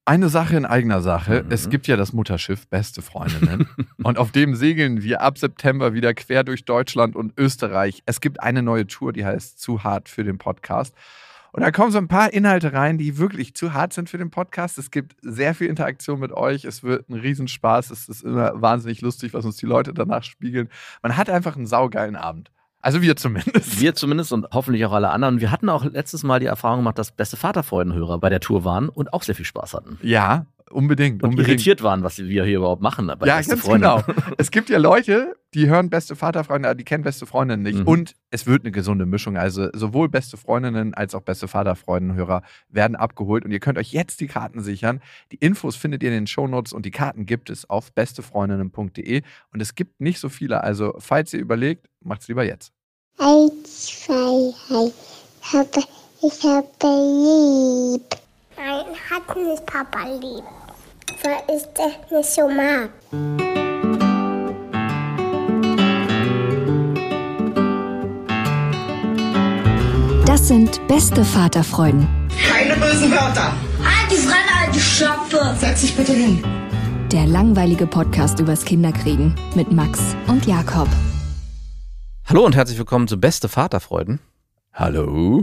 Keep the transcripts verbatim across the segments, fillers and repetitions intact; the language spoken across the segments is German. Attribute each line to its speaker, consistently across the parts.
Speaker 1: Eine Sache in eigener Sache.
Speaker 2: Mhm.
Speaker 1: Es gibt ja das Mutterschiff Beste Freundinnen. Und auf dem segeln wir ab September wieder quer durch Deutschland und Österreich. Es gibt eine neue Tour, die heißt Zu hart für den Podcast. Und da kommen so ein paar Inhalte rein, die wirklich zu hart sind für den Podcast. Es gibt sehr viel Interaktion mit euch. Es wird ein Riesenspaß. Es ist immer wahnsinnig lustig, was uns die Leute danach spiegeln. Man hat einfach einen saugeilen Abend. Also wir zumindest.
Speaker 2: Wir zumindest und hoffentlich auch alle anderen. Wir hatten auch letztes Mal die Erfahrung gemacht, dass beste Vaterfreudenhörer bei der Tour waren und auch sehr viel Spaß hatten.
Speaker 1: Ja, unbedingt.
Speaker 2: Und
Speaker 1: unbedingt.
Speaker 2: irritiert waren, was wir hier überhaupt machen. Bei
Speaker 1: Ja,
Speaker 2: Beste
Speaker 1: ganz
Speaker 2: Freunde.
Speaker 1: genau. Es gibt ja Leute, die hören beste Vaterfreunde, die kennen beste Freundinnen nicht.
Speaker 2: Mhm.
Speaker 1: Und es wird eine gesunde Mischung. Also sowohl beste Freundinnen als auch beste Vaterfreundenhörer werden abgeholt. Und ihr könnt euch jetzt die Karten sichern. Die Infos findet ihr in den Shownotes und die Karten gibt es auf bestefreundinnen punkt de. Und es gibt nicht so viele. Also falls ihr überlegt, macht's lieber jetzt.
Speaker 3: Eins, zwei, drei. Papa, ich habe lieb. Nein, hat nicht Papa lieb. Weil ich das nicht so mag.
Speaker 4: Das sind beste Vaterfreuden.
Speaker 5: Keine bösen Wörter.
Speaker 3: Halt die Fremde, alte Schöpfe.
Speaker 5: Setz dich bitte hin.
Speaker 4: Der langweilige Podcast übers Kinderkriegen mit Max und Jakob.
Speaker 2: Hallo und herzlich willkommen zu Beste Vaterfreuden.
Speaker 1: Hallo.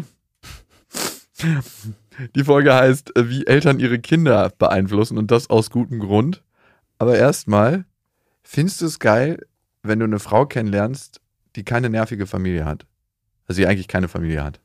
Speaker 1: Die Folge heißt, wie Eltern ihre Kinder beeinflussen und das aus gutem Grund. Aber erstmal, findest du es geil, wenn du eine Frau kennenlernst, die keine nervige Familie hat? Also die eigentlich keine Familie hat.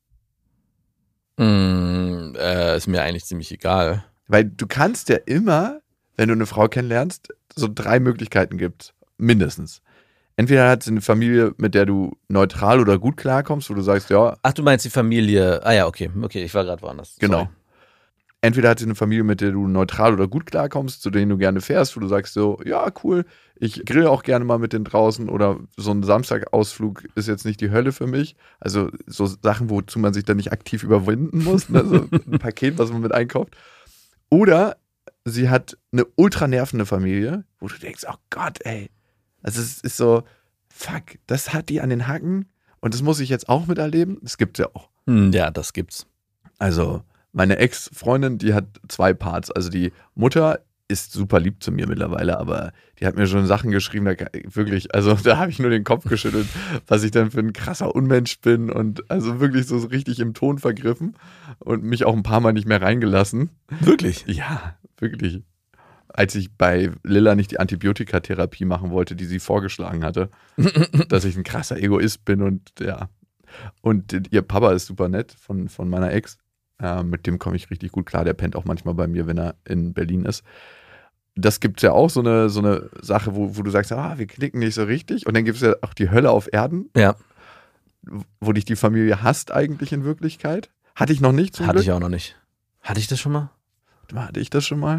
Speaker 2: Mm, äh, ist mir eigentlich ziemlich egal.
Speaker 1: Weil du kannst ja immer, wenn du eine Frau kennenlernst, so drei Möglichkeiten gibt, mindestens. Entweder hat sie eine Familie, mit der du neutral oder gut klarkommst, wo du sagst, ja.
Speaker 2: Ach, du meinst die Familie. Ah ja, okay. Okay, ich war gerade woanders.
Speaker 1: Genau.
Speaker 2: Sorry.
Speaker 1: Entweder hat sie eine Familie, mit der du neutral oder gut klarkommst, zu denen du gerne fährst, wo du sagst so, ja, cool, ich grill auch gerne mal mit denen draußen oder so ein Samstagausflug ist jetzt nicht die Hölle für mich. Also so Sachen, wozu man sich dann nicht aktiv überwinden muss, ne? So ein Paket, was man mit einkauft. Oder sie hat eine ultra nervende Familie, wo du denkst, oh Gott, ey. Also es ist so, fuck, das hat die an den Hacken und das muss ich jetzt auch miterleben. Das gibt's ja auch.
Speaker 2: Hm, ja, das gibt's.
Speaker 1: Also meine Ex-Freundin, die hat zwei Parts. Also die Mutter ist super lieb zu mir mittlerweile, aber die hat mir schon Sachen geschrieben, da wirklich, also da habe ich nur den Kopf geschüttelt, was ich dann für ein krasser Unmensch bin und also wirklich so richtig im Ton vergriffen und mich auch ein paar Mal nicht mehr reingelassen.
Speaker 2: Wirklich?
Speaker 1: Ja, wirklich. Als ich bei Lilla nicht die Antibiotikatherapie machen wollte, die sie vorgeschlagen hatte, dass ich ein krasser Egoist bin und ja. Und ihr Papa ist super nett von, von meiner Ex. Äh, mit dem komme ich richtig gut klar. Der pennt auch manchmal bei mir, wenn er in Berlin ist. Das gibt es ja auch so eine, so eine Sache, wo, wo du sagst, ah, wir klicken nicht so richtig. Und dann gibt es ja auch die Hölle auf Erden,
Speaker 2: Ja.
Speaker 1: wo dich die Familie hasst eigentlich in Wirklichkeit. Hatte ich noch nicht zum
Speaker 2: Hatte
Speaker 1: Glück.
Speaker 2: ich auch noch nicht. Hatte ich das schon mal?
Speaker 1: Hatte ich das schon mal?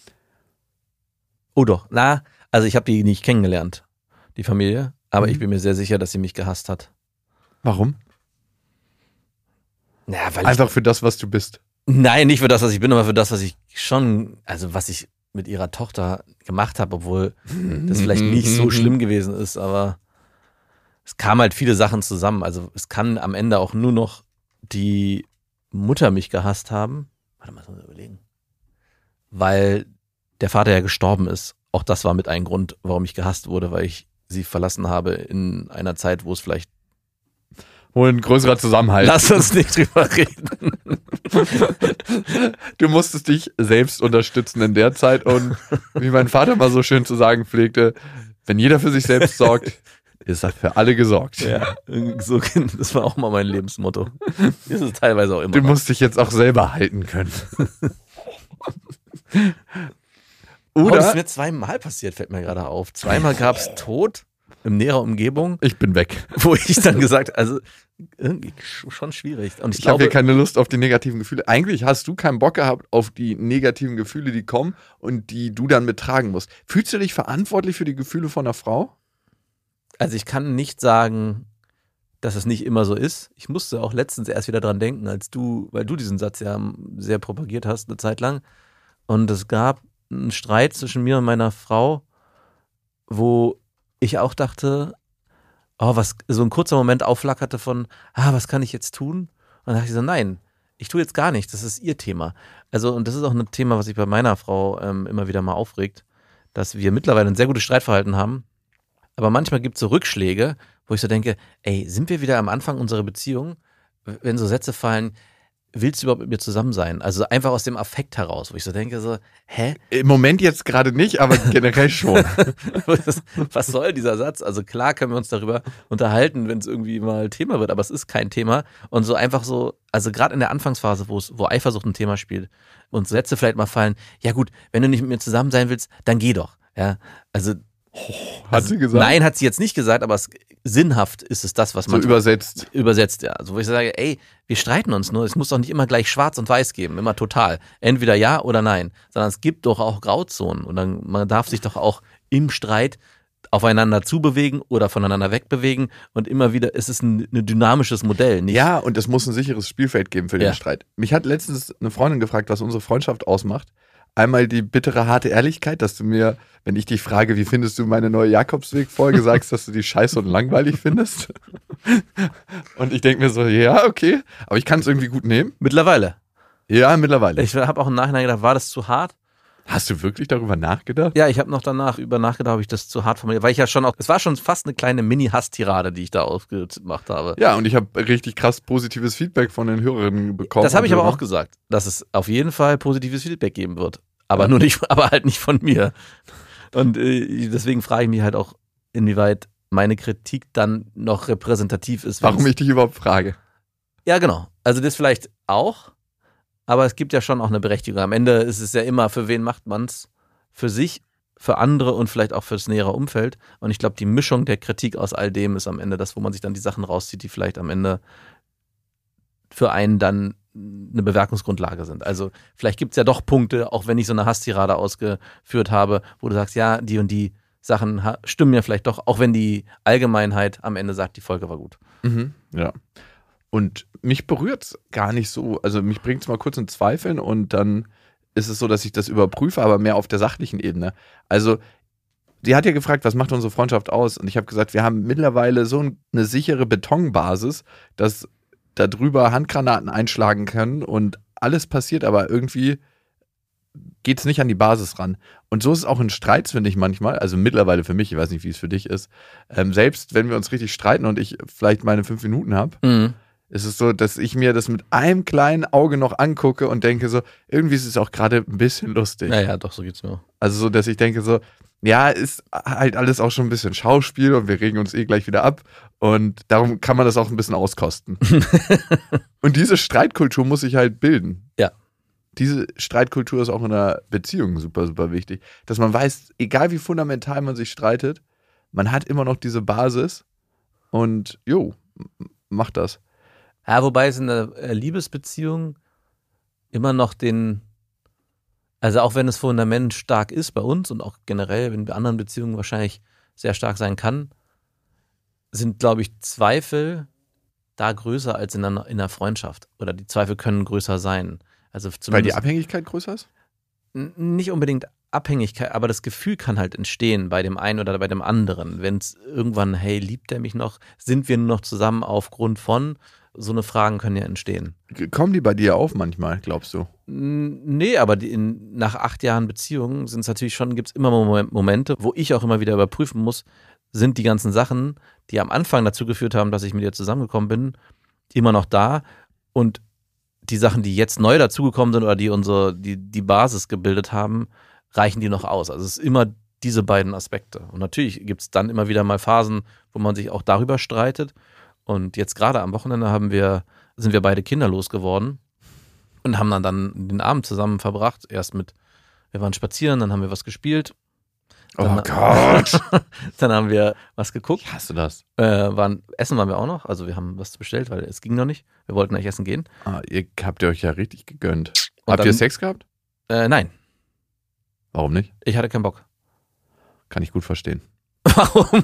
Speaker 2: Oh doch. Na, also ich habe die nicht kennengelernt, die Familie. Aber
Speaker 1: Mhm.
Speaker 2: ich bin mir sehr sicher, dass sie mich gehasst hat.
Speaker 1: Warum?
Speaker 2: Ja, weil
Speaker 1: Einfach für das, was du bist.
Speaker 2: ich, nein, nicht für das, was ich bin, aber für das, was ich schon, also was ich mit ihrer Tochter gemacht habe, obwohl das vielleicht nicht so schlimm gewesen ist, aber es kamen halt viele Sachen zusammen. Also es kann am Ende auch nur noch die Mutter mich gehasst haben. Warte mal, muss ich überlegen. Weil der Vater ja gestorben ist. Auch das war mit ein Grund, warum ich gehasst wurde, weil ich sie verlassen habe in einer Zeit, wo es vielleicht...
Speaker 1: Wo ein größerer Zusammenhalt.
Speaker 2: Lass uns nicht drüber reden.
Speaker 1: Du musstest dich selbst unterstützen in der Zeit und wie mein Vater mal so schön zu sagen pflegte, wenn jeder für sich selbst sorgt, ist er für alle gesorgt.
Speaker 2: Ja, so, das war auch mal mein Lebensmotto. Das ist teilweise auch immer.
Speaker 1: Du
Speaker 2: noch.
Speaker 1: musst dich jetzt auch selber halten können.
Speaker 2: Oh, das ist
Speaker 1: Oder
Speaker 2: mir zweimal passiert, fällt mir gerade auf. Zweimal gab es Tod in näherer Umgebung,
Speaker 1: ich bin weg.
Speaker 2: wo ich dann gesagt, also irgendwie schon schwierig. Und ich,
Speaker 1: Ich habe
Speaker 2: glaube,
Speaker 1: hier keine Lust auf die negativen Gefühle. Eigentlich hast du keinen Bock gehabt auf die negativen Gefühle, die kommen und die du dann mittragen musst. Fühlst du dich verantwortlich für die Gefühle von einer Frau?
Speaker 2: also ich kann nicht sagen, dass es nicht immer so ist. Ich musste auch letztens erst wieder dran denken, als du, weil du diesen Satz ja sehr propagiert hast, eine Zeit lang. Und es gab einen Streit zwischen mir und meiner Frau, wo ich auch dachte, oh, was, so ein kurzer Moment aufflackerte von, ah, was kann ich jetzt tun? Und dann dachte ich so, nein, ich tue jetzt gar nichts, das ist ihr Thema. Also, und das ist auch ein Thema, was sich bei meiner Frau ähm, immer wieder mal aufregt, dass wir mittlerweile ein sehr gutes Streitverhalten haben, aber manchmal gibt es so Rückschläge, wo ich so denke, ey, sind wir wieder am Anfang unserer Beziehung, wenn so Sätze fallen, willst du überhaupt mit mir zusammen sein? Also einfach aus dem Affekt heraus, wo ich so denke, so, hä?
Speaker 1: Im Moment jetzt gerade nicht, aber generell schon.
Speaker 2: Was soll dieser Satz? Also klar können wir uns darüber unterhalten, wenn es irgendwie mal Thema wird, aber es ist kein Thema. Und so einfach so, also gerade in der Anfangsphase, wo es, wo Eifersucht ein Thema spielt und Sätze vielleicht mal fallen, ja gut, wenn du nicht mit mir zusammen sein willst, dann geh doch. Ja, also
Speaker 1: Hat
Speaker 2: also,
Speaker 1: sie gesagt?
Speaker 2: Nein, hat sie jetzt nicht gesagt, aber es, sinnhaft ist es das, was
Speaker 1: So
Speaker 2: man
Speaker 1: übersetzt.
Speaker 2: übersetzt, ja. Also wo ich sage, ey, wir streiten uns nur, es muss doch nicht immer gleich schwarz und weiß geben, immer total. Entweder ja oder nein, sondern es gibt doch auch Grauzonen und dann, man darf sich doch auch im Streit aufeinander zubewegen oder voneinander wegbewegen und immer wieder, es ist ein, ein dynamisches Modell. Nicht?
Speaker 1: Ja, und es muss ein sicheres Spielfeld geben für den
Speaker 2: Ja.
Speaker 1: Streit. Mich hat letztens eine Freundin gefragt, was unsere Freundschaft ausmacht. Einmal die bittere, harte Ehrlichkeit, dass du mir, wenn ich dich frage, wie findest du meine neue Jakobsweg-Folge, sagst, dass du die scheiße und langweilig findest. Und ich denke mir so, ja, okay, aber ich kann es irgendwie gut nehmen.
Speaker 2: Mittlerweile.
Speaker 1: Ja, mittlerweile.
Speaker 2: Ich habe auch im Nachhinein gedacht, war das zu hart?
Speaker 1: Hast du wirklich darüber nachgedacht?
Speaker 2: Ja, ich habe noch danach über nachgedacht, ob ich das zu hart formuliert, weil ich ja schon auch, es war schon fast eine kleine Mini-Hass-Tirade, die ich da aufgemacht habe.
Speaker 1: Ja, und ich habe richtig krass positives Feedback von den Hörerinnen bekommen.
Speaker 2: Das habe ich aber
Speaker 1: Hörer.
Speaker 2: auch gesagt, dass es auf jeden Fall positives Feedback geben wird. Aber nur nicht, aber halt nicht von mir. Und äh, deswegen frage ich mich halt auch, inwieweit meine Kritik dann noch repräsentativ ist.
Speaker 1: Warum
Speaker 2: wenn's-
Speaker 1: ich dich überhaupt frage.
Speaker 2: Ja, genau. Also das vielleicht auch, aber es gibt ja schon auch eine Berechtigung. Am Ende ist es ja immer, für wen macht man es? Für sich, für andere und vielleicht auch fürs nähere Umfeld. Und ich glaube, die Mischung der Kritik aus all dem ist am Ende das, wo man sich dann die Sachen rauszieht, die vielleicht am Ende für einen dann eine Bewertungsgrundlage sind. Also vielleicht gibt es ja doch Punkte, auch wenn ich so eine Hasstirade ausgeführt habe, wo du sagst, ja, die und die Sachen ha- stimmen ja vielleicht doch, auch wenn die Allgemeinheit am Ende sagt, die Folge war gut.
Speaker 1: Mhm, ja. Und mich berührt es gar nicht so. Also mich bringt es mal kurz in Zweifeln und dann ist es so, dass ich das überprüfe, aber mehr auf der sachlichen Ebene. Also die hat ja gefragt, was macht unsere Freundschaft aus? Und ich habe gesagt, wir haben mittlerweile so eine sichere Betonbasis, dass da drüber Handgranaten einschlagen können und alles passiert, aber irgendwie geht es nicht an die Basis ran. Und so ist es auch in Streits, finde ich manchmal, also mittlerweile für mich, ich weiß nicht, wie es für dich ist, ähm, selbst wenn wir uns richtig streiten und ich vielleicht meine fünf Minuten habe,
Speaker 2: Mhm.
Speaker 1: ist es so, dass ich mir das mit einem kleinen Auge noch angucke und denke so, irgendwie ist es auch gerade ein bisschen lustig.
Speaker 2: Ja, ja, doch, so geht's mir.
Speaker 1: Also so, dass ich denke so, ja, ist halt alles auch schon ein bisschen Schauspiel und wir regen uns eh gleich wieder ab und darum kann man das auch ein bisschen auskosten. Und diese Streitkultur muss sich halt bilden.
Speaker 2: Ja.
Speaker 1: Diese Streitkultur ist auch in einer Beziehung super, super wichtig. Dass man weiß, egal wie fundamental man sich streitet, man hat immer noch diese Basis und jo, m- macht das.
Speaker 2: Ja, wobei es in der äh, Liebesbeziehung immer noch den, also auch wenn das Fundament stark ist bei uns und auch generell, wenn bei anderen Beziehungen wahrscheinlich sehr stark sein kann, sind, glaube ich, Zweifel da größer als in einer, in einer Freundschaft. Oder die Zweifel können größer sein. Also
Speaker 1: Weil die
Speaker 2: zumindest
Speaker 1: Abhängigkeit größer ist?
Speaker 2: n- nicht unbedingt Abhängigkeit, aber das Gefühl kann halt entstehen bei dem einen oder bei dem anderen. Wenn es irgendwann, hey, liebt er mich noch? Sind wir nur noch zusammen aufgrund von? So eine Fragen können ja entstehen.
Speaker 1: Kommen die bei dir auf manchmal, glaubst du?
Speaker 2: N- Nee, aber die in, nach acht Jahren Beziehung sind es natürlich schon, gibt es immer Mom- Momente, wo ich auch immer wieder überprüfen muss, sind die ganzen Sachen, die am Anfang dazu geführt haben, dass ich mit dir zusammengekommen bin, immer noch da und die Sachen, die jetzt neu dazugekommen sind oder die unsere, die, die Basis gebildet haben, reichen die noch aus. Also es ist immer diese beiden Aspekte. Und natürlich gibt es dann immer wieder mal Phasen, wo man sich auch darüber streitet. Und jetzt gerade am Wochenende haben wir, sind wir beide kinderlos geworden und haben dann, dann den Abend zusammen verbracht. Erst mit, wir waren spazieren, dann haben wir was gespielt.
Speaker 1: Oh
Speaker 2: Dann-
Speaker 1: Gott.
Speaker 2: Dann haben wir was geguckt.
Speaker 1: Ich hasse das.
Speaker 2: Äh, waren, essen waren wir auch noch. Also wir haben was bestellt, weil es ging noch nicht. Wir wollten eigentlich essen gehen.
Speaker 1: Ah, ihr habt ihr euch ja richtig gegönnt.
Speaker 2: Und
Speaker 1: Habt
Speaker 2: dann-
Speaker 1: ihr Sex gehabt?
Speaker 2: Äh, nein,
Speaker 1: Warum nicht?
Speaker 2: ich hatte keinen Bock.
Speaker 1: Kann ich gut verstehen.
Speaker 2: Warum?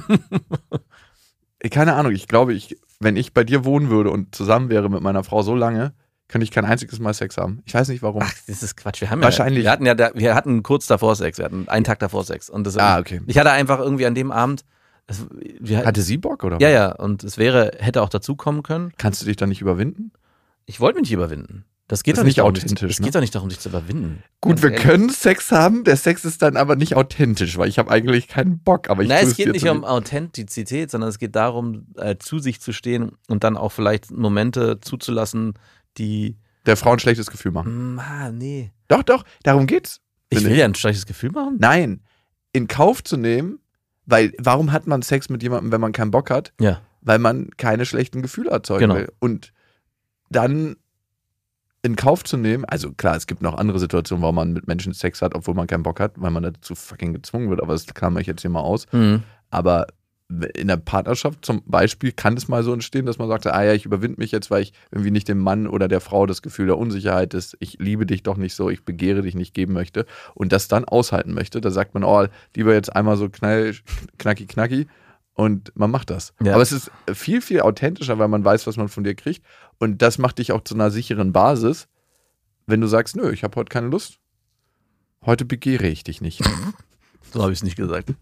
Speaker 1: Keine Ahnung, ich glaube, ich, wenn ich bei dir wohnen würde und zusammen wäre mit meiner Frau so lange, könnte ich kein einziges Mal Sex haben. Ich weiß nicht warum.
Speaker 2: Ach, das ist Quatsch. Wir haben
Speaker 1: Wahrscheinlich.
Speaker 2: Ja, wir hatten ja, da, wir hatten kurz davor Sex. Wir hatten einen Tag davor Sex. Und das,
Speaker 1: Ah, okay.
Speaker 2: ich hatte einfach irgendwie an dem Abend, das, wir,
Speaker 1: Hatte sie Bock oder?
Speaker 2: ja, ja. Und es wäre, hätte auch dazu kommen können.
Speaker 1: Kannst du dich dann nicht überwinden?
Speaker 2: Ich wollte mich nicht überwinden. Das geht
Speaker 1: Das
Speaker 2: doch
Speaker 1: ist
Speaker 2: nicht
Speaker 1: nicht
Speaker 2: darum,
Speaker 1: authentisch,
Speaker 2: Es
Speaker 1: ne?
Speaker 2: geht doch nicht darum, dich zu überwinden.
Speaker 1: Gut,
Speaker 2: Ganz
Speaker 1: wir
Speaker 2: ehrlich.
Speaker 1: können Sex haben, der Sex ist dann aber nicht authentisch, weil ich habe eigentlich keinen Bock, aber ich
Speaker 2: Nein,
Speaker 1: tue
Speaker 2: es geht
Speaker 1: dir
Speaker 2: nicht
Speaker 1: zu
Speaker 2: um
Speaker 1: lieb.
Speaker 2: Authentizität, sondern es geht darum, äh, zu sich zu stehen und dann auch vielleicht Momente zuzulassen, die.
Speaker 1: Der Frau ein schlechtes Gefühl machen.
Speaker 2: Mm, ah, nee.
Speaker 1: Doch, doch, darum geht's.
Speaker 2: Ich
Speaker 1: Finde
Speaker 2: will ja ein schlechtes Gefühl machen.
Speaker 1: Nein, in Kauf zu nehmen, weil warum hat man Sex mit jemandem, wenn man keinen Bock hat?
Speaker 2: Ja.
Speaker 1: Weil man keine schlechten Gefühle erzeugen
Speaker 2: Genau.
Speaker 1: will. Und dann in Kauf zu nehmen, also klar, es gibt noch andere Situationen, warum man mit Menschen Sex hat, obwohl man keinen Bock hat, weil man dazu fucking gezwungen wird, aber das klammere ich jetzt hier mal aus.
Speaker 2: Mhm.
Speaker 1: Aber in der Partnerschaft zum Beispiel kann es mal so entstehen, dass man sagt, ah ja, ich überwinde mich jetzt, weil ich irgendwie nicht dem Mann oder der Frau das Gefühl der Unsicherheit ist, ich liebe dich doch nicht so, ich begehre dich nicht geben möchte und das dann aushalten möchte. Da sagt man, oh, lieber jetzt einmal so knall, knacki, knacki und man macht das.
Speaker 2: Ja.
Speaker 1: Aber es ist viel, viel authentischer, weil man weiß, was man von dir kriegt und das macht dich auch zu einer sicheren Basis, wenn du sagst, nö, ich habe heute keine Lust. Heute begehre ich dich nicht.
Speaker 2: So habe ich es nicht gesagt.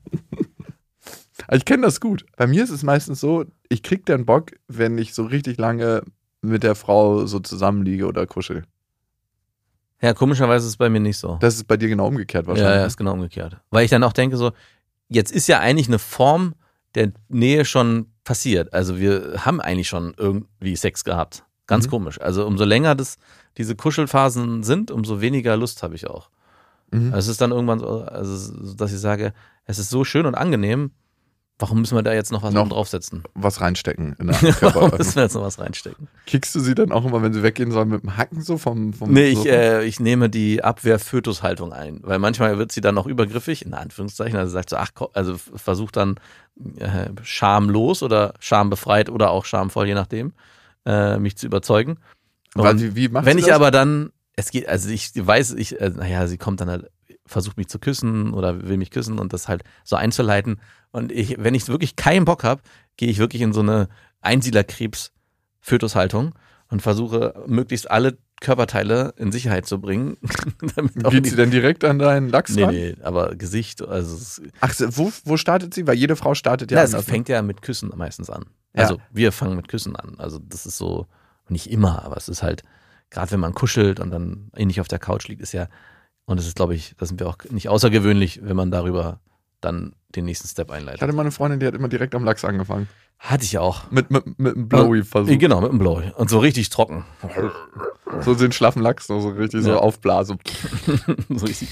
Speaker 1: Ich kenne das gut. Bei mir ist es meistens so, ich krieg dann Bock, wenn ich so richtig lange mit der Frau so zusammenliege oder kuschel.
Speaker 2: Ja, komischerweise ist es bei mir nicht so.
Speaker 1: Das ist bei dir genau umgekehrt
Speaker 2: Ja,
Speaker 1: wahrscheinlich.
Speaker 2: ja, ist genau umgekehrt. Weil ich dann auch denke so, jetzt ist ja eigentlich eine Form der Nähe schon passiert. Also wir haben eigentlich schon irgendwie Sex gehabt. Ganz
Speaker 1: Mhm.
Speaker 2: komisch. Also umso länger das, diese Kuschelphasen sind, umso weniger Lust habe ich auch.
Speaker 1: Mhm.
Speaker 2: Also es ist dann irgendwann so, also, dass ich sage, es ist so schön und angenehm, warum müssen wir da jetzt noch was
Speaker 1: Noch
Speaker 2: oben draufsetzen?
Speaker 1: Was reinstecken in der
Speaker 2: Warum
Speaker 1: Körper.
Speaker 2: müssen wir jetzt noch was reinstecken?
Speaker 1: Kickst du sie dann auch immer, wenn sie weggehen sollen, mit dem Hacken so vom, vom
Speaker 2: Nee, ich,
Speaker 1: Sofa?
Speaker 2: äh, ich nehme die Abwehr-Fötushaltung ein, weil manchmal wird sie dann noch übergriffig, in Anführungszeichen, also sagt so, ach, komm, also versucht dann äh, schamlos oder schambefreit oder auch schamvoll, je nachdem, äh, mich zu überzeugen.
Speaker 1: Weil
Speaker 2: Und
Speaker 1: wie, wie macht
Speaker 2: wenn
Speaker 1: sie
Speaker 2: ich
Speaker 1: das?
Speaker 2: aber dann, es geht, also ich weiß, ich, äh, naja, sie kommt dann halt, versucht mich zu küssen oder will mich küssen und das halt so einzuleiten. Und ich, wenn ich wirklich keinen Bock habe, gehe ich wirklich in so eine Einsiedlerkrebs-Fötushaltung und versuche möglichst alle Körperteile in Sicherheit zu bringen. damit auch
Speaker 1: Geht
Speaker 2: nicht-
Speaker 1: sie dann direkt an deinen Lachs
Speaker 2: Nee,
Speaker 1: ran?
Speaker 2: nee, aber Gesicht, also es,
Speaker 1: Ach, so, wo, wo startet sie? Weil jede Frau startet ja
Speaker 2: ja, es
Speaker 1: anders, ne?
Speaker 2: fängt ja mit Küssen meistens an.
Speaker 1: Ja.
Speaker 2: Also wir fangen mit Küssen an. Also das ist so, nicht immer, aber es ist halt, gerade wenn man kuschelt und dann ähnlich auf der Couch liegt, ist ja, und es ist, glaube ich, da sind wir auch nicht außergewöhnlich, wenn man darüber dann den nächsten Step
Speaker 1: Ich
Speaker 2: einleitet.
Speaker 1: hatte mal eine Freundin, die hat immer direkt am Lachs angefangen.
Speaker 2: Hatte ich ja auch.
Speaker 1: Mit, mit, mit einem Blowy-Versuch.
Speaker 2: Genau, mit dem Blowy. Und so richtig trocken.
Speaker 1: So den schlaffen Lachs, so, so richtig so
Speaker 2: Ja.
Speaker 1: aufblasen.
Speaker 2: so richtig.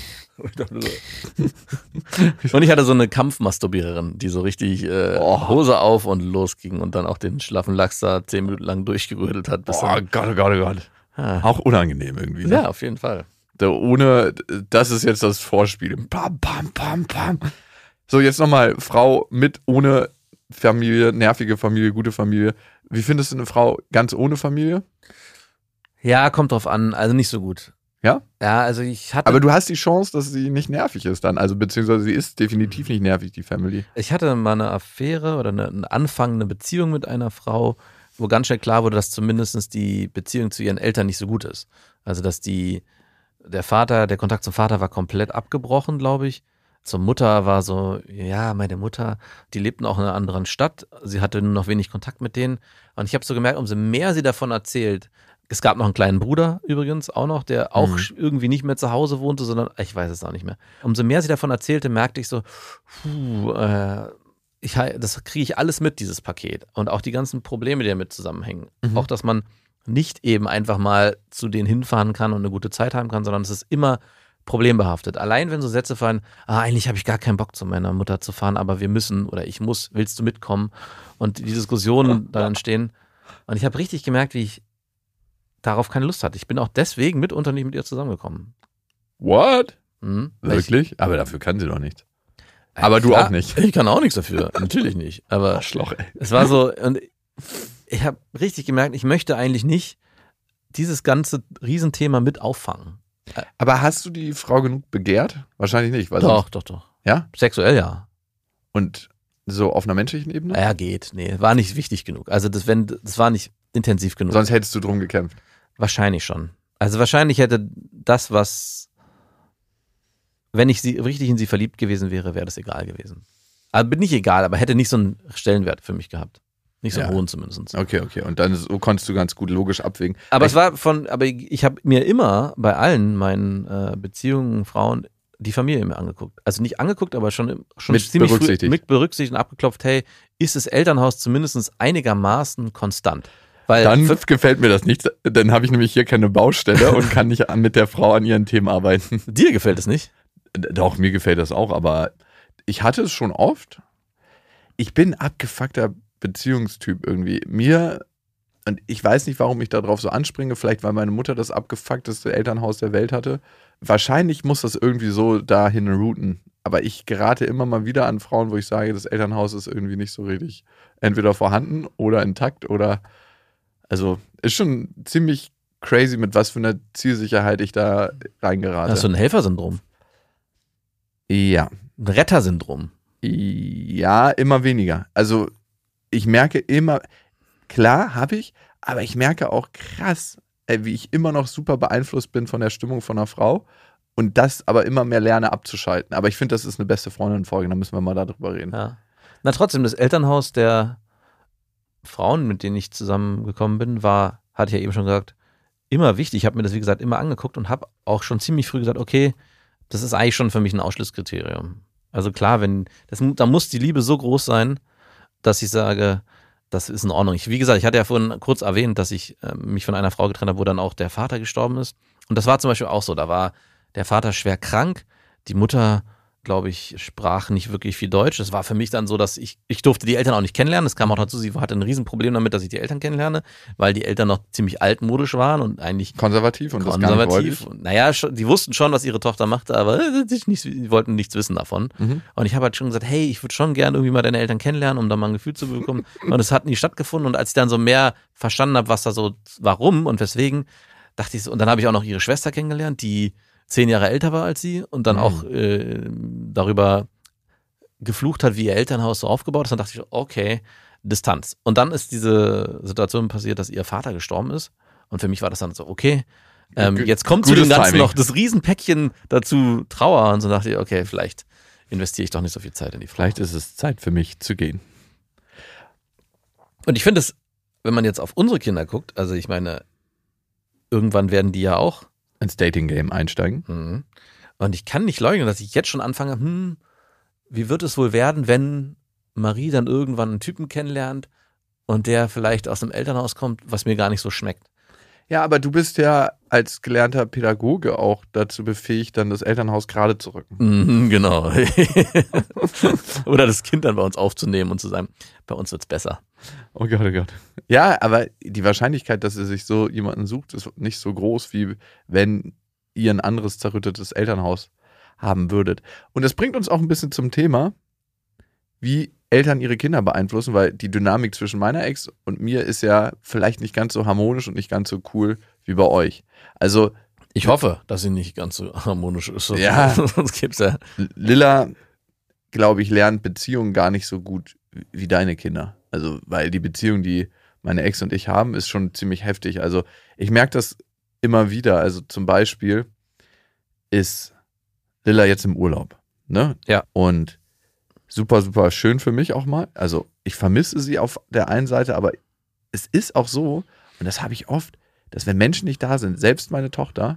Speaker 2: Und ich hatte so eine Kampfmasturbiererin, die so richtig äh,
Speaker 1: Oh.
Speaker 2: Hose auf und losging und dann auch den schlaffen Lachs da zehn Minuten lang durchgerödelt hat. Bis
Speaker 1: Oh
Speaker 2: dann,
Speaker 1: Gott, oh Gott, oh Gott.
Speaker 2: ah.
Speaker 1: Auch unangenehm irgendwie. Ne?
Speaker 2: Ja, auf jeden Fall.
Speaker 1: Da ohne, das ist jetzt das Vorspiel. Pam, pam, pam, pam. So, jetzt nochmal, Frau mit, ohne Familie, nervige Familie, gute Familie. Wie findest du eine Frau ganz ohne Familie?
Speaker 2: Ja, kommt drauf an. Also nicht so gut.
Speaker 1: Ja?
Speaker 2: Ja, also ich hatte,
Speaker 1: Aber du hast die Chance, dass sie nicht nervig ist dann. Also, beziehungsweise sie ist definitiv nicht nervig, die Family.
Speaker 2: ich hatte mal eine Affäre oder eine, einen Anfang, eine Beziehung mit einer Frau, wo ganz schnell klar wurde, dass zumindest die Beziehung zu ihren Eltern nicht so gut ist. Also, dass die, der Vater, der Kontakt zum Vater war komplett abgebrochen, glaube ich. Zur Mutter war so, ja, meine Mutter, die lebten auch in einer anderen Stadt. Sie hatte nur noch wenig Kontakt mit denen. Und ich habe so gemerkt, umso mehr sie davon erzählt, es gab noch einen kleinen Bruder übrigens auch noch, der auch
Speaker 1: Mhm.
Speaker 2: irgendwie nicht mehr zu Hause wohnte, sondern, ich weiß es auch nicht mehr. Umso mehr sie davon erzählte, merkte ich so, puh, äh, ich, das kriege ich alles mit, dieses Paket. Und auch die ganzen Probleme, die damit zusammenhängen.
Speaker 1: Mhm.
Speaker 2: Auch, dass man nicht eben einfach mal zu denen hinfahren kann und eine gute Zeit haben kann, sondern es ist immer problembehaftet. Allein wenn so Sätze fallen, ah, eigentlich habe ich gar keinen Bock zu meiner Mutter zu fahren, aber wir müssen oder ich muss, willst du mitkommen? Und die Diskussionen dann entstehen. Und ich habe richtig gemerkt, wie ich darauf keine Lust hatte. Ich bin auch deswegen mitunter nicht mit ihr zusammengekommen.
Speaker 1: What?
Speaker 2: Mhm. Weil ich-
Speaker 1: Wirklich? Aber dafür kann sie doch nicht.
Speaker 2: Äh,
Speaker 1: Aber du
Speaker 2: klar,
Speaker 1: auch nicht.
Speaker 2: Ich kann auch nichts dafür. Natürlich nicht. Aber
Speaker 1: Arschloch, ey.
Speaker 2: es war so, und ich habe richtig gemerkt, ich möchte eigentlich nicht dieses ganze Riesenthema mit auffangen.
Speaker 1: Aber hast du die Frau genug begehrt? Wahrscheinlich nicht. Weil
Speaker 2: Doch, doch, doch.
Speaker 1: Sonst, ja?
Speaker 2: Sexuell ja.
Speaker 1: Und so auf einer menschlichen Ebene?
Speaker 2: Ja, geht. Nee, war nicht wichtig genug. Also das, wenn, das war nicht intensiv genug.
Speaker 1: Sonst hättest du drum gekämpft.
Speaker 2: Wahrscheinlich schon. Also wahrscheinlich hätte das, was, wenn ich sie richtig in sie verliebt gewesen wäre, wäre das egal gewesen. Also nicht egal, aber hätte nicht so einen Stellenwert für mich gehabt. Nicht so
Speaker 1: Ja.
Speaker 2: einen hohen zumindest.
Speaker 1: Okay, okay. Und dann so konntest du ganz gut logisch abwägen.
Speaker 2: Aber
Speaker 1: ich,
Speaker 2: es war von, aber ich, ich habe mir immer bei allen meinen äh, Beziehungen, Frauen, die Familie mir angeguckt. Also nicht angeguckt, aber schon, schon
Speaker 1: Mit
Speaker 2: ziemlich
Speaker 1: berücksichtigt.
Speaker 2: früh mit berücksichtigt und abgeklopft, hey, ist das Elternhaus zumindest einigermaßen konstant? Weil
Speaker 1: Dann
Speaker 2: für,
Speaker 1: gefällt mir das nicht. Dann habe ich nämlich hier keine Baustelle und kann nicht an, mit der Frau an ihren Themen arbeiten.
Speaker 2: dir gefällt es nicht?
Speaker 1: Doch, mir gefällt das auch, aber ich hatte es schon oft. Ich bin abgefuckter Beziehungstyp irgendwie. Mir, und ich weiß nicht, warum ich darauf so anspringe, vielleicht weil meine Mutter das abgefuckteste Elternhaus der Welt hatte. Wahrscheinlich muss das irgendwie so dahin routen. Aber ich gerate immer mal wieder an Frauen, wo ich sage, das Elternhaus ist irgendwie nicht so richtig entweder vorhanden oder intakt oder, also ist schon ziemlich crazy, mit was für einer Zielsicherheit ich da reingerate.
Speaker 2: Hast du ein Helfersyndrom?
Speaker 1: Ja.
Speaker 2: Ein Rettersyndrom?
Speaker 1: Ja, immer weniger. Also ich merke immer, klar habe ich, aber ich merke auch krass, ey, wie ich immer noch super beeinflusst bin von der Stimmung von einer Frau und das aber immer mehr lerne abzuschalten. Aber ich finde, das ist eine beste Freundin-Folge, da müssen wir mal darüber reden.
Speaker 2: Ja. Na trotzdem, das Elternhaus der Frauen, mit denen ich zusammengekommen bin, war, hatte ich ja eben schon gesagt, immer wichtig. Ich habe mir das, wie gesagt, immer angeguckt und habe auch schon ziemlich früh gesagt, okay, das ist eigentlich schon für mich ein Ausschlusskriterium. Also klar, wenn das, da muss die Liebe so groß sein, dass ich sage, das ist in Ordnung. Ich, wie gesagt, ich hatte ja vorhin kurz erwähnt, dass ich äh, mich von einer Frau getrennt habe, wo dann auch der Vater gestorben ist. Und das war zum Beispiel auch so. Da war der Vater schwer krank, die Mutter, glaube ich, sprach nicht wirklich viel Deutsch. Das war für mich dann so, dass ich, ich durfte die Eltern auch nicht kennenlernen. Das kam auch dazu, sie hatte ein Riesenproblem damit, dass ich die Eltern kennenlerne, weil die Eltern noch ziemlich altmodisch waren und eigentlich
Speaker 1: Konservativ und das gar nicht
Speaker 2: konservativ.
Speaker 1: wollte
Speaker 2: Naja, schon, die wussten schon, was ihre Tochter machte, aber äh, die, nicht, die wollten nichts wissen davon.
Speaker 1: Mhm.
Speaker 2: Und ich habe halt schon gesagt, hey, ich würde schon gerne irgendwie mal deine Eltern kennenlernen, um da mal ein Gefühl zu bekommen. Und es hat nie stattgefunden. Und als ich dann so mehr verstanden habe, was da so, warum und weswegen, dachte ich so, und dann habe ich auch noch ihre Schwester kennengelernt, die zehn Jahre älter war als sie und dann
Speaker 1: Mhm.
Speaker 2: auch äh, darüber geflucht hat, wie ihr Elternhaus so aufgebaut ist. Dann dachte ich, okay, Distanz. Und dann ist diese Situation passiert, dass ihr Vater gestorben ist. Und für mich war das dann so, okay, ähm,
Speaker 1: Gu-
Speaker 2: jetzt kommt zu
Speaker 1: gutes
Speaker 2: dem Ganzen
Speaker 1: Timing.
Speaker 2: noch das Riesenpäckchen dazu Trauer. Und so dachte ich, okay, vielleicht investiere ich doch nicht so viel Zeit in die Frau.
Speaker 1: Vielleicht ist es Zeit für mich zu gehen.
Speaker 2: Und ich finde es, wenn man jetzt auf unsere Kinder guckt, also ich meine, irgendwann werden die ja auch.
Speaker 1: Ins Dating-Game einsteigen.
Speaker 2: Mhm. Und ich kann nicht leugnen, dass ich jetzt schon anfange, hm, wie wird es wohl werden, wenn Marie dann irgendwann einen Typen kennenlernt und der vielleicht aus einem Elternhaus kommt, was mir gar nicht so schmeckt.
Speaker 1: Ja, aber du bist ja als gelernter Pädagoge auch dazu befähigt, dann das Elternhaus gerade zu rücken.
Speaker 2: Mhm, genau. Oder das Kind dann bei uns aufzunehmen und zu sagen, bei uns wird's besser.
Speaker 1: Oh Gott, oh Gott. Ja, aber die Wahrscheinlichkeit, dass er sich so jemanden sucht, ist nicht so groß, wie wenn ihr ein anderes zerrüttetes Elternhaus haben würdet. Und das bringt uns auch ein bisschen zum Thema, wie Eltern ihre Kinder beeinflussen, weil die Dynamik zwischen meiner Ex und mir ist ja vielleicht nicht ganz so harmonisch und nicht ganz so cool wie bei euch. Also
Speaker 2: Ich hoffe, dass sie nicht ganz so harmonisch ist.
Speaker 1: Ja.
Speaker 2: Sonst gibt's ja.
Speaker 1: Lilla, glaube ich, lernt Beziehungen gar nicht so gut wie deine Kinder. Also, weil die Beziehung, die meine Ex und ich haben, ist schon ziemlich heftig. Also, ich merke das immer wieder. Also, zum Beispiel ist Lilla jetzt im Urlaub, ne?
Speaker 2: Ja.
Speaker 1: Und super, super schön für mich auch mal. Also, ich vermisse sie auf der einen Seite, aber es ist auch so, und das habe ich oft, dass wenn Menschen nicht da sind, selbst meine Tochter,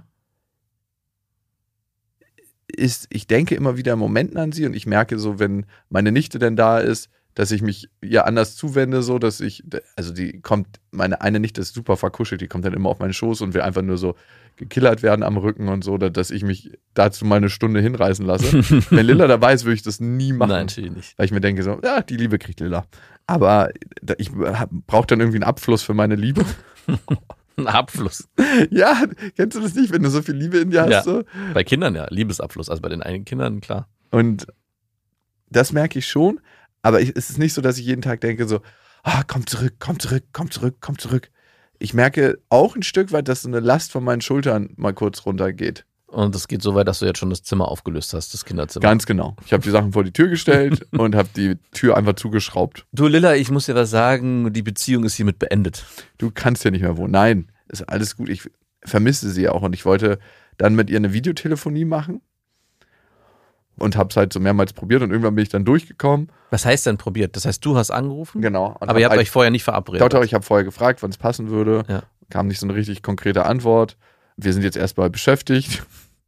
Speaker 1: ist, ich denke immer wieder in Momenten an sie und ich merke so, wenn meine Nichte denn da ist, dass ich mich ihr anders zuwende, so, dass ich, also die kommt, meine eine Nichte ist super verkuschelt, die kommt dann immer auf meinen Schoß und will einfach nur so gekillert werden am Rücken und so, dass ich mich dazu mal eine Stunde hinreißen lasse. Wenn Lilla dabei ist, würde ich das nie machen.
Speaker 2: Nein, natürlich nicht.
Speaker 1: Weil ich mir denke so, ja, die Liebe kriegt Lilla. Aber ich brauche dann irgendwie einen Abfluss für meine Liebe.
Speaker 2: Ein Abfluss.
Speaker 1: Ja, kennst du das nicht, wenn du so viel Liebe in dir hast?
Speaker 2: Ja.
Speaker 1: So?
Speaker 2: Bei Kindern ja, Liebesabfluss. Also bei den eigenen Kindern, klar.
Speaker 1: Und das merke ich schon, aber ich, es ist nicht so, dass ich jeden Tag denke so, ah, komm zurück, komm zurück, komm zurück, komm zurück. Ich merke auch ein Stück weit, dass so eine Last von meinen Schultern mal kurz runtergeht.
Speaker 2: Und es geht so weit, dass du jetzt schon das Zimmer aufgelöst hast, das Kinderzimmer.
Speaker 1: Ganz genau. Ich habe die Sachen vor die Tür gestellt und habe die Tür einfach zugeschraubt.
Speaker 2: Du Lilla, ich muss dir was sagen, die Beziehung ist hiermit beendet.
Speaker 1: Du kannst ja nicht mehr wohnen. Nein, ist alles gut. Ich vermisse sie auch und ich wollte dann mit ihr eine Videotelefonie machen. und habe es halt so mehrmals probiert und irgendwann bin ich dann durchgekommen.
Speaker 2: Was heißt denn probiert? Das heißt, du hast angerufen?
Speaker 1: Genau.
Speaker 2: Aber ihr habt euch vorher nicht verabredet?
Speaker 1: Doch, doch, ich habe vorher gefragt, wann es passen würde.
Speaker 2: Ja.
Speaker 1: Kam nicht so eine richtig konkrete Antwort. Wir sind jetzt erstmal beschäftigt.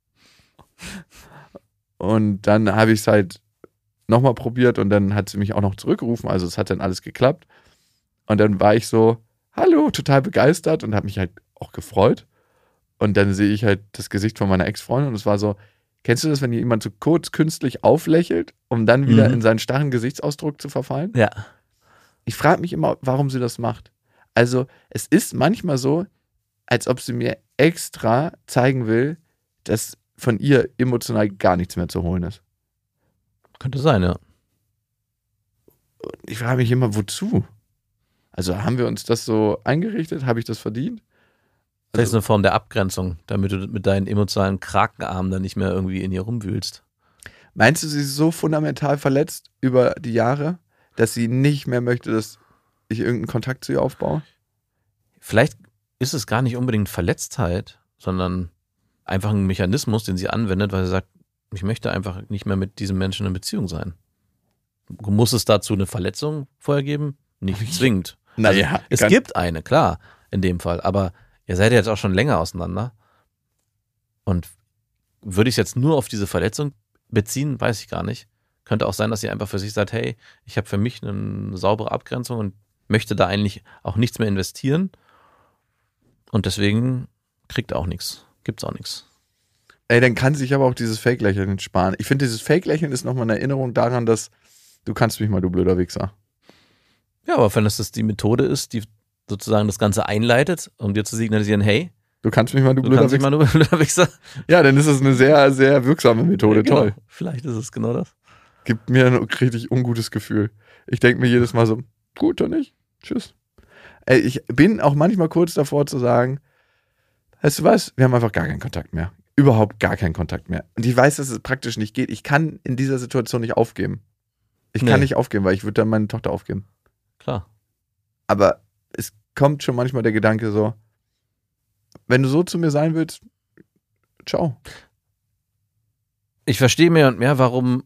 Speaker 1: Und dann habe ich es halt nochmal probiert und dann hat sie mich auch noch zurückgerufen. Also es hat dann alles geklappt. Und dann war ich so, hallo, total begeistert und habe mich halt auch gefreut. Und dann sehe ich halt das Gesicht von meiner Ex-Freundin und es war so, kennst du das, wenn jemand so kurz künstlich auflächelt, um dann wieder
Speaker 2: Mhm.
Speaker 1: in seinen starren Gesichtsausdruck zu verfallen?
Speaker 2: Ja.
Speaker 1: Ich frage mich immer, warum sie das macht. Also es ist manchmal so, als ob sie mir extra zeigen will, dass von ihr emotional gar nichts mehr zu holen ist.
Speaker 2: Könnte sein, ja.
Speaker 1: Ich frage mich immer, wozu? Also haben wir uns das so eingerichtet? Habe ich das verdient?
Speaker 2: Das ist
Speaker 1: Also,
Speaker 2: eine Form der Abgrenzung, damit du mit deinen emotionalen Krakenarmen dann nicht mehr irgendwie in ihr rumwühlst.
Speaker 1: meinst du, sie ist so fundamental verletzt über die Jahre, dass sie nicht mehr möchte, dass ich irgendeinen Kontakt zu ihr aufbaue?
Speaker 2: Vielleicht ist es gar nicht unbedingt Verletztheit, sondern einfach ein Mechanismus, den sie anwendet, weil sie sagt, ich möchte einfach nicht mehr mit diesem Menschen in Beziehung sein. Muss es dazu eine Verletzung vorher geben? Nicht zwingend.
Speaker 1: Naja,
Speaker 2: Also, es
Speaker 1: kann-
Speaker 2: gibt eine, klar, in dem Fall. Aber ihr seid ja jetzt auch schon länger auseinander. Und würde ich es jetzt nur auf diese Verletzung beziehen, weiß ich gar nicht. Könnte auch sein, dass sie einfach für sich sagt, hey, ich habe für mich eine saubere Abgrenzung und möchte da eigentlich auch nichts mehr investieren. Und deswegen kriegt auch nichts. Gibt's auch nichts.
Speaker 1: Ey, dann kann sich aber auch dieses Fake-Lächeln sparen. Ich finde, dieses Fake-Lächeln ist nochmal eine Erinnerung daran, dass du kannst mich mal, du blöder Wichser.
Speaker 2: Ja, aber wenn das, das die Methode ist, die sozusagen das Ganze einleitet, um dir zu signalisieren, hey,
Speaker 1: Du kannst mich mal, du
Speaker 2: du
Speaker 1: blöder
Speaker 2: kannst dich
Speaker 1: Wichser.
Speaker 2: mal nur blöder Wichser.
Speaker 1: Ja, dann ist es eine sehr, sehr wirksame Methode.
Speaker 2: Ja, genau.
Speaker 1: Toll.
Speaker 2: Vielleicht ist es genau das.
Speaker 1: Gibt mir ein richtig ungutes Gefühl. Ich denke mir jedes Mal so, gut oder nicht? Tschüss. Ey, ich bin auch manchmal kurz davor zu sagen, weißt du was, wir haben einfach gar keinen Kontakt mehr. Überhaupt gar keinen Kontakt mehr. Und ich weiß, dass es praktisch nicht geht. Ich kann in dieser Situation nicht aufgeben. Ich kann
Speaker 2: Nee.
Speaker 1: nicht aufgeben, weil ich würde dann meine Tochter aufgeben.
Speaker 2: Klar.
Speaker 1: Aber es kommt schon manchmal der Gedanke so, wenn du so zu mir sein willst, ciao.
Speaker 2: Ich verstehe mehr und mehr, warum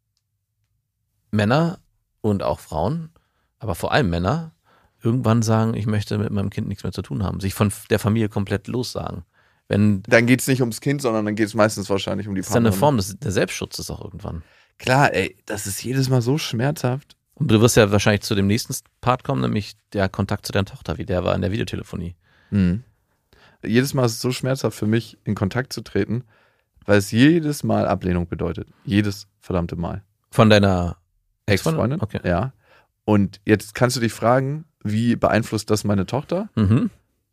Speaker 2: Männer und auch Frauen, aber vor allem Männer, irgendwann sagen, ich möchte mit meinem Kind nichts mehr zu tun haben, sich von der Familie komplett lossagen. Wenn
Speaker 1: Dann geht es nicht ums Kind, sondern dann geht es meistens wahrscheinlich um die
Speaker 2: das ist dann eine
Speaker 1: Partnerin.
Speaker 2: Form des, der Selbstschutzes auch irgendwann.
Speaker 1: Klar, ey, das ist jedes Mal so schmerzhaft.
Speaker 2: Und du wirst ja wahrscheinlich zu dem nächsten Part kommen, nämlich der Kontakt zu deiner Tochter, wie der war in der Videotelefonie.
Speaker 1: Mhm. Jedes Mal ist es so schmerzhaft für mich, in Kontakt zu treten, weil es jedes Mal Ablehnung bedeutet. Jedes verdammte Mal.
Speaker 2: Von deiner
Speaker 1: Ex-Freundin?
Speaker 2: Okay.
Speaker 1: Ja. Und jetzt kannst du dich fragen, wie beeinflusst das meine Tochter?
Speaker 2: Mhm.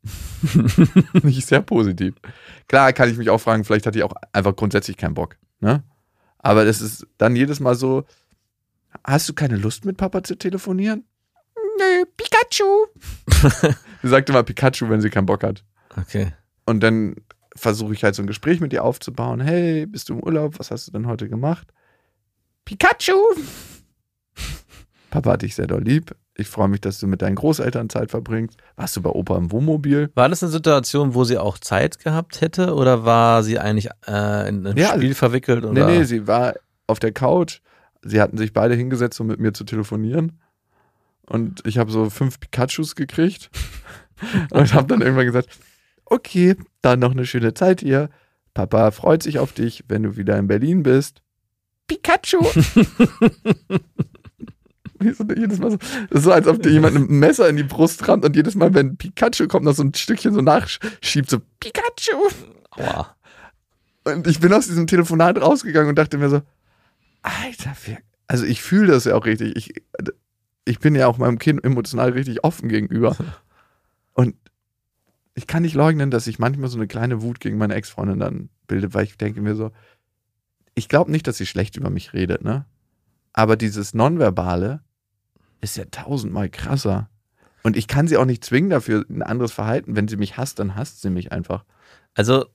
Speaker 1: Nicht sehr positiv. Klar kann ich mich auch fragen, vielleicht hat die auch einfach grundsätzlich keinen Bock. Ne? Aber das ist dann jedes Mal so, hast du keine Lust mit Papa zu telefonieren? Nö, Pikachu. Sie sagt immer Pikachu, wenn sie keinen Bock hat.
Speaker 2: Okay.
Speaker 1: Und dann versuche ich halt so ein Gespräch mit ihr aufzubauen. Hey, bist du im Urlaub? Was hast du denn heute gemacht? Pikachu! Papa hat dich sehr doll lieb. Ich freue mich, dass du mit deinen Großeltern Zeit verbringst. Warst du bei Opa im Wohnmobil?
Speaker 2: War das eine Situation, wo sie auch Zeit gehabt hätte oder war sie eigentlich äh, in ein
Speaker 1: Ja,
Speaker 2: Spiel verwickelt?
Speaker 1: Nee,
Speaker 2: Oder?
Speaker 1: nee, sie war auf der Couch. Sie hatten sich beide hingesetzt, um mit mir zu telefonieren. Und ich habe so fünf Pikachus gekriegt. Und habe dann irgendwann gesagt, okay, dann noch eine schöne Zeit hier. Papa freut sich auf dich, wenn du wieder in Berlin bist. Pikachu! Jedes Mal so, das ist so, als ob dir jemand ein Messer in die Brust rammt und jedes Mal, wenn Pikachu kommt, noch so ein Stückchen so nachschiebt, so Pikachu!
Speaker 2: Aua.
Speaker 1: Und ich bin aus diesem Telefonat rausgegangen und dachte mir so, Alter, wir, also ich fühle das ja auch richtig. Ich, ich bin ja auch meinem Kind emotional richtig offen gegenüber. Und ich kann nicht leugnen, dass ich manchmal so eine kleine Wut gegen meine Ex-Freundin dann bilde, weil ich denke mir so, ich glaube nicht, dass sie schlecht über mich redet, ne? Aber dieses Nonverbale ist ja tausendmal krasser. Und ich kann sie auch nicht zwingen dafür ein anderes Verhalten. Wenn sie mich hasst, dann hasst sie mich einfach.
Speaker 2: Also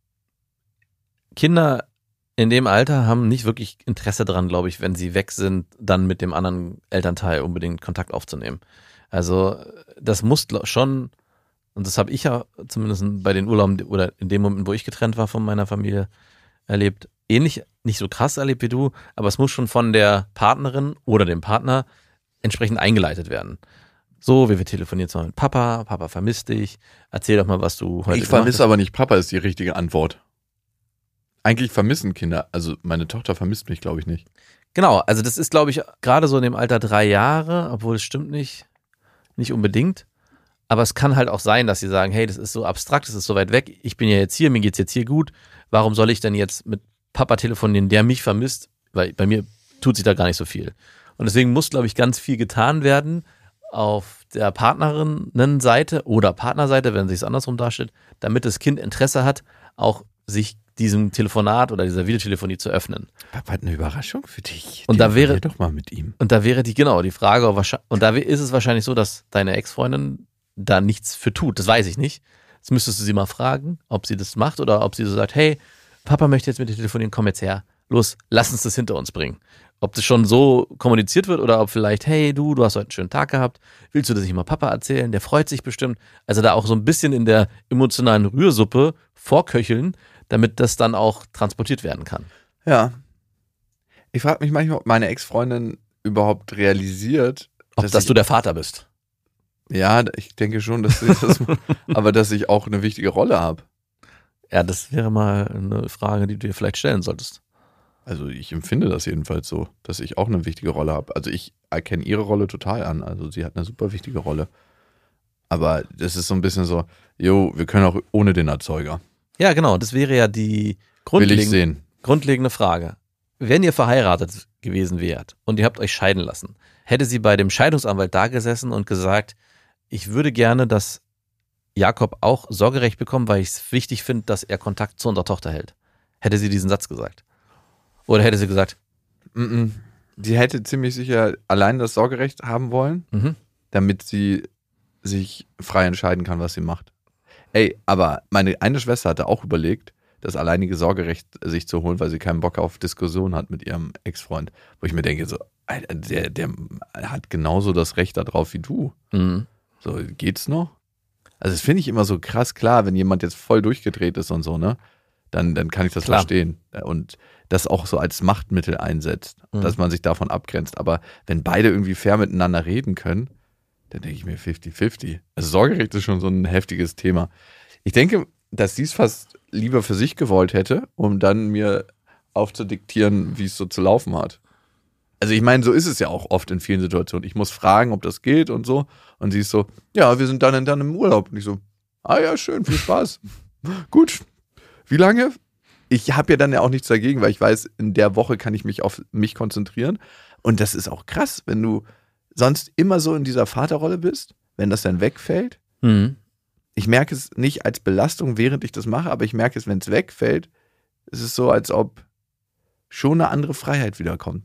Speaker 2: Kinder in dem Alter haben nicht wirklich Interesse daran, glaube ich, wenn sie weg sind, dann mit dem anderen Elternteil unbedingt Kontakt aufzunehmen. Also das muss schon, und das habe ich ja zumindest bei den Urlauben oder in dem Moment, wo ich getrennt war von meiner Familie, erlebt, ähnlich nicht so krass erlebt wie du, aber es muss schon von der Partnerin oder dem Partner entsprechend eingeleitet werden. So, wir telefonieren jetzt mal mit Papa, Papa vermisst dich, erzähl doch mal, was du heute
Speaker 1: Ich vermisse aber nicht Papa, ist die richtige Antwort. Eigentlich vermissen Kinder, also meine Tochter vermisst mich, glaube ich, nicht.
Speaker 2: Genau, also das ist, glaube ich, gerade so in dem Alter drei Jahre, obwohl es stimmt nicht, nicht unbedingt. Aber es kann halt auch sein, dass sie sagen, hey, das ist so abstrakt, das ist so weit weg, ich bin ja jetzt hier, mir geht's jetzt hier gut, warum soll ich denn jetzt mit Papa telefonieren, der mich vermisst? Weil bei mir tut sich da gar nicht so viel. Und deswegen muss, glaube ich, ganz viel getan werden auf der Partnerinnenseite oder Partnerseite, wenn sich es andersrum darstellt, damit das Kind Interesse hat, auch sich diesem Telefonat oder dieser Videotelefonie zu öffnen.
Speaker 1: Papa hat eine Überraschung für dich.
Speaker 2: Und da wäre
Speaker 1: doch mal mit ihm.
Speaker 2: Und da wäre die, genau, die Frage, und da ist es wahrscheinlich so, dass deine Ex-Freundin da nichts für tut. Das weiß ich nicht. Jetzt müsstest du sie mal fragen, ob sie das macht oder ob sie so sagt, hey, Papa möchte jetzt mit dir telefonieren, komm jetzt her. Los, lass uns das hinter uns bringen. Ob das schon so kommuniziert wird oder ob vielleicht, hey, du, du hast heute einen schönen Tag gehabt, willst du das nicht mal Papa erzählen? Der freut sich bestimmt. Also da auch so ein bisschen in der emotionalen Rührsuppe vorköcheln, damit das dann auch transportiert werden kann.
Speaker 1: Ja. Ich frage mich manchmal, ob meine Ex-Freundin überhaupt realisiert,
Speaker 2: ob
Speaker 1: dass
Speaker 2: dass
Speaker 1: ich,
Speaker 2: du der Vater bist.
Speaker 1: Ja, ich denke schon, dass ich das, aber dass ich auch eine wichtige Rolle habe.
Speaker 2: Ja, das wäre mal eine Frage, die du dir vielleicht stellen solltest.
Speaker 1: Also ich empfinde das jedenfalls so, dass ich auch eine wichtige Rolle habe. Also ich erkenne ihre Rolle total an. Also sie hat eine super wichtige Rolle. Aber das ist so ein bisschen so, jo, wir können auch ohne den Erzeuger.
Speaker 2: Ja, genau. Das wäre ja die
Speaker 1: Will ich
Speaker 2: grundlegende,
Speaker 1: sehen.
Speaker 2: grundlegende Frage. Wenn ihr verheiratet gewesen wärt und ihr habt euch scheiden lassen, hätte sie bei dem Scheidungsanwalt da gesessen und gesagt, ich würde gerne, dass Jakob auch Sorgerecht bekommt, weil ich es wichtig finde, dass er Kontakt zu unserer Tochter hält. Hätte sie diesen Satz gesagt? Oder hätte sie gesagt?
Speaker 1: Mm-mm. Sie hätte ziemlich sicher allein das Sorgerecht haben wollen,
Speaker 2: Mhm.
Speaker 1: damit sie sich frei entscheiden kann, was sie macht. Ey, aber meine eine Schwester hatte auch überlegt, das alleinige Sorgerecht sich zu holen, weil sie keinen Bock auf Diskussion hat mit ihrem Ex-Freund. Wo ich mir denke, so, Alter, der, der hat genauso das Recht darauf wie du.
Speaker 2: Mhm.
Speaker 1: So, geht's noch? Also das finde ich immer so krass klar, wenn jemand jetzt voll durchgedreht ist und so, ne? Dann, dann kann ich das
Speaker 2: Klar.
Speaker 1: verstehen. Und das auch so als Machtmittel einsetzt,
Speaker 2: Mhm.
Speaker 1: dass man sich davon abgrenzt. Aber wenn beide irgendwie fair miteinander reden können, dann denke ich mir fifty fifty. Also Sorgerecht ist schon so ein heftiges Thema. Ich denke, dass sie es fast lieber für sich gewollt hätte, um dann mir aufzudiktieren, wie es so zu laufen hat. Also ich meine, so ist es ja auch oft in vielen Situationen. Ich muss fragen, ob das geht und so. Und sie ist so, ja, wir sind dann und dann im Urlaub. Und ich so, ah ja, schön, viel Spaß. Gut, wie lange? Ich habe ja dann ja auch nichts dagegen, weil ich weiß, in der Woche kann ich mich auf mich konzentrieren. Und das ist auch krass, wenn du sonst immer so in dieser Vaterrolle bist, wenn das dann wegfällt.
Speaker 2: Mhm.
Speaker 1: Ich merke es nicht als Belastung, während ich das mache, aber ich merke es, wenn es wegfällt, es ist so, als ob schon eine andere Freiheit wiederkommt.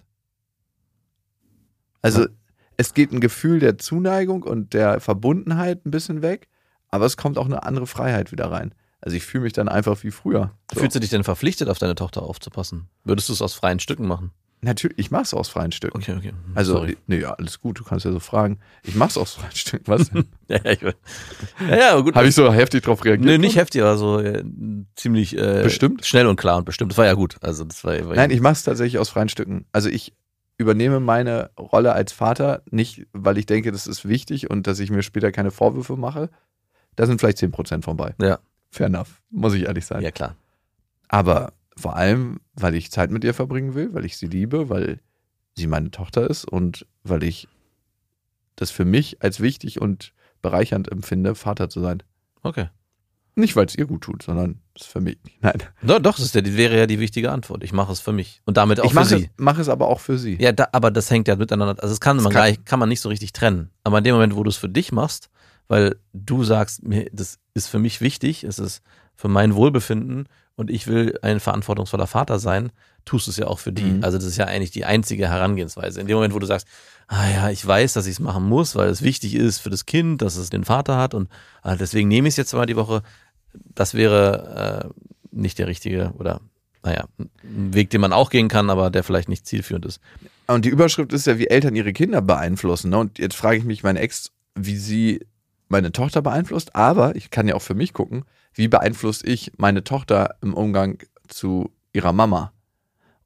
Speaker 1: Also
Speaker 2: Ja.
Speaker 1: es geht ein Gefühl der Zuneigung und der Verbundenheit ein bisschen weg, aber es kommt auch eine andere Freiheit wieder rein. Also ich fühle mich dann einfach wie früher. So.
Speaker 2: Fühlst du dich denn verpflichtet, auf deine Tochter aufzupassen? Würdest du es aus freien Stücken machen?
Speaker 1: Natürlich, ich mache es aus freien Stücken.
Speaker 2: Okay, okay.
Speaker 1: Also,
Speaker 2: Sorry.
Speaker 1: nee, ja, alles gut, du kannst ja so fragen. Ich mach's aus freien Stücken, was denn?
Speaker 2: Ja, ja, ich, ja, ja, gut.
Speaker 1: Habe ich so heftig drauf reagiert?
Speaker 2: Nee, nicht heftig, aber so äh, ziemlich äh,
Speaker 1: Bestimmt?
Speaker 2: schnell und klar und bestimmt. Das war ja gut. Also das war, war
Speaker 1: Nein, ich mache es tatsächlich aus freien Stücken. Also ich übernehme meine Rolle als Vater nicht, weil ich denke, das ist wichtig und dass ich mir später keine Vorwürfe mache. Da sind vielleicht zehn Prozent von bei.
Speaker 2: Ja.
Speaker 1: Fair enough, muss ich ehrlich sein.
Speaker 2: Ja, klar.
Speaker 1: Aber vor allem, weil ich Zeit mit ihr verbringen will, weil ich sie liebe, weil sie meine Tochter ist und weil ich das für mich als wichtig und bereichernd empfinde, Vater zu sein.
Speaker 2: Okay.
Speaker 1: Nicht, weil es ihr gut tut, sondern es ist für mich. Nein.
Speaker 2: Doch, doch, das ist ja, die wäre ja die wichtige Antwort. Ich mache es für mich. Und damit auch
Speaker 1: Ich
Speaker 2: für
Speaker 1: mache
Speaker 2: sie.
Speaker 1: es, mache es aber auch für sie.
Speaker 2: Ja, da, aber das hängt ja miteinander. Also das kann man,
Speaker 1: kann-
Speaker 2: gleich, kann man nicht so richtig trennen. Aber in dem Moment, wo du es für dich machst, weil du sagst, mir, das ist für mich wichtig, es ist für mein Wohlbefinden und ich will ein verantwortungsvoller Vater sein, tust du es ja auch für die.
Speaker 1: Mhm.
Speaker 2: Also das ist ja eigentlich die einzige Herangehensweise. In dem Moment, wo du sagst, ah ja, ich weiß, dass ich es machen muss, weil es wichtig ist für das Kind, dass es den Vater hat und ah, deswegen nehme ich es jetzt mal die Woche, das wäre äh, nicht der richtige oder naja, ein Weg, den man auch gehen kann, aber der vielleicht nicht zielführend ist.
Speaker 1: Und die Überschrift ist ja, wie Eltern ihre Kinder beeinflussen. Ne? Und jetzt frage ich mich, meine Ex, wie sie meine Tochter beeinflusst, aber ich kann ja auch für mich gucken, wie beeinflusst ich meine Tochter im Umgang zu ihrer Mama.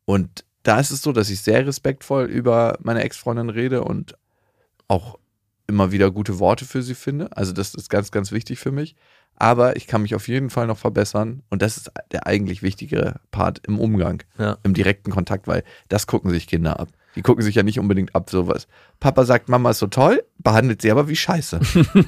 Speaker 1: Und da ist es so, dass ich sehr respektvoll über meine Ex-Freundin rede und auch immer wieder gute Worte für sie finde. Also das ist ganz, ganz wichtig für mich. Aber ich kann mich auf jeden Fall noch verbessern. Und das ist der eigentlich wichtigere Part im Umgang,
Speaker 2: Ja.
Speaker 1: im direkten Kontakt, weil das gucken sich Kinder ab. Die gucken sich ja nicht unbedingt ab, sowas. Papa sagt, Mama ist so toll, behandelt sie aber wie Scheiße.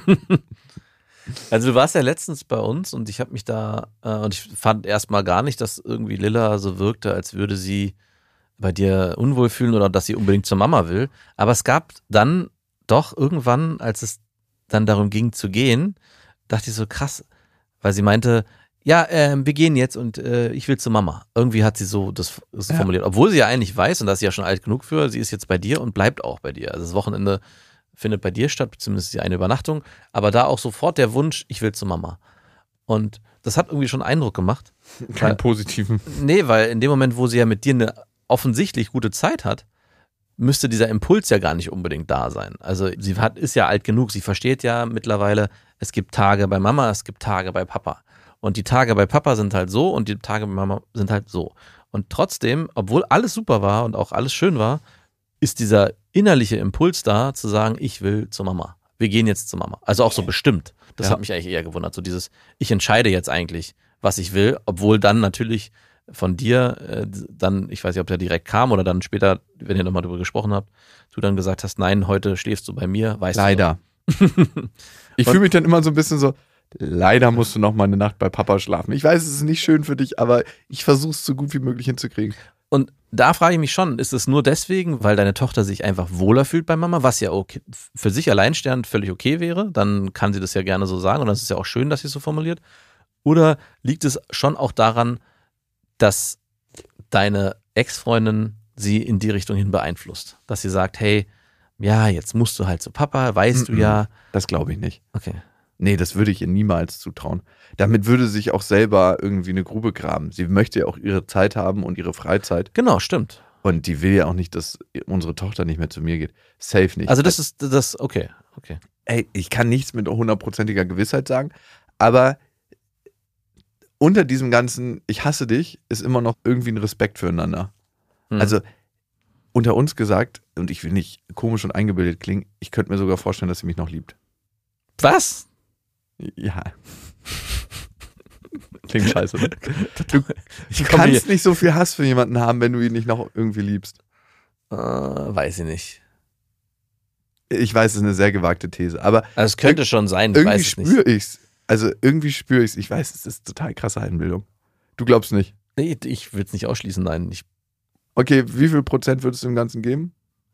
Speaker 2: Also du warst ja letztens bei uns und ich habe mich da, äh, und ich fand erstmal gar nicht, dass irgendwie Lilla so wirkte, als würde sie bei dir unwohl fühlen oder dass sie unbedingt zur Mama will. Aber es gab dann doch irgendwann, als es dann darum ging zu gehen, dachte ich so krass, weil sie meinte, ja, äh, wir gehen jetzt und äh, ich will zur Mama. Irgendwie hat sie so das, das
Speaker 1: Ja.
Speaker 2: formuliert. Obwohl sie ja eigentlich weiß, und da ist sie ja schon alt genug für, sie ist jetzt bei dir und bleibt auch bei dir. Also das Wochenende findet bei dir statt, beziehungsweise die eine Übernachtung. Aber da auch sofort der Wunsch, ich will zur Mama. Und das hat irgendwie schon Eindruck gemacht.
Speaker 1: Keinen positiven.
Speaker 2: Nee, weil in dem Moment, wo sie ja mit dir eine offensichtlich gute Zeit hat, müsste dieser Impuls ja gar nicht unbedingt da sein. Also sie hat, ist ja alt genug, sie versteht ja mittlerweile, es gibt Tage bei Mama, es gibt Tage bei Papa. Und die Tage bei Papa sind halt so und die Tage bei Mama sind halt so. Und trotzdem, obwohl alles super war und auch alles schön war, ist dieser innerliche Impuls da, zu sagen, ich will zur Mama. Wir gehen jetzt zur Mama. Also auch so bestimmt. Das
Speaker 1: Ja.
Speaker 2: hat mich eigentlich eher gewundert. So dieses, ich entscheide jetzt eigentlich, was ich will, obwohl dann natürlich von dir äh, dann, ich weiß nicht, ob der direkt kam oder dann später, wenn ihr nochmal drüber gesprochen habt, du dann gesagt hast, nein, heute schläfst du bei mir, weißt
Speaker 1: Leider. Ich fühle mich dann immer so ein bisschen so, leider musst du noch mal eine Nacht bei Papa schlafen. Ich weiß, es ist nicht schön für dich, aber ich versuche es so gut wie möglich hinzukriegen.
Speaker 2: Und da frage ich mich schon, ist es nur deswegen, weil deine Tochter sich einfach wohler fühlt bei Mama, was ja okay, für sich alleinstehend völlig okay wäre, dann kann sie das ja gerne so sagen und das ist ja auch schön, dass sie es so formuliert. Oder liegt es schon auch daran, dass deine Ex-Freundin sie in die Richtung hin beeinflusst? Dass sie sagt, hey, ja, jetzt musst du halt zu Papa, weißt du ja.
Speaker 1: Das glaube ich nicht.
Speaker 2: Okay.
Speaker 1: Nee, das würde ich ihr niemals zutrauen. Damit würde sie sich auch selber irgendwie eine Grube graben. Sie möchte ja auch ihre Zeit haben und ihre Freizeit.
Speaker 2: Genau, stimmt.
Speaker 1: Und die will ja auch nicht, dass unsere Tochter nicht mehr zu mir geht. Safe nicht.
Speaker 2: Also das ist das, okay, okay.
Speaker 1: Ey, ich kann nichts mit hundertprozentiger Gewissheit sagen, aber unter diesem ganzen ich hasse dich ist immer noch irgendwie ein Respekt füreinander.
Speaker 2: Hm.
Speaker 1: Also unter uns gesagt, und ich will nicht komisch und eingebildet klingen, ich könnte mir sogar vorstellen, dass sie mich noch liebt.
Speaker 2: Was?
Speaker 1: Ja. Klingt scheiße. Ne? Du,
Speaker 2: Ich
Speaker 1: du
Speaker 2: komme
Speaker 1: kannst nicht so viel Hass für jemanden haben, wenn du ihn nicht noch irgendwie liebst.
Speaker 2: Äh, weiß ich nicht.
Speaker 1: Ich weiß, es ist eine sehr gewagte These, aber
Speaker 2: Also es könnte schon sein, ich
Speaker 1: irgendwie
Speaker 2: weiß es nicht.
Speaker 1: spüre ich's. Also irgendwie spüre ich's. Ich weiß, es ist total krasse Einbildung. Du glaubst nicht.
Speaker 2: Nee, ich will es nicht ausschließen, nein. Ich,
Speaker 1: Okay, wie viel Prozent würdest du dem Ganzen geben?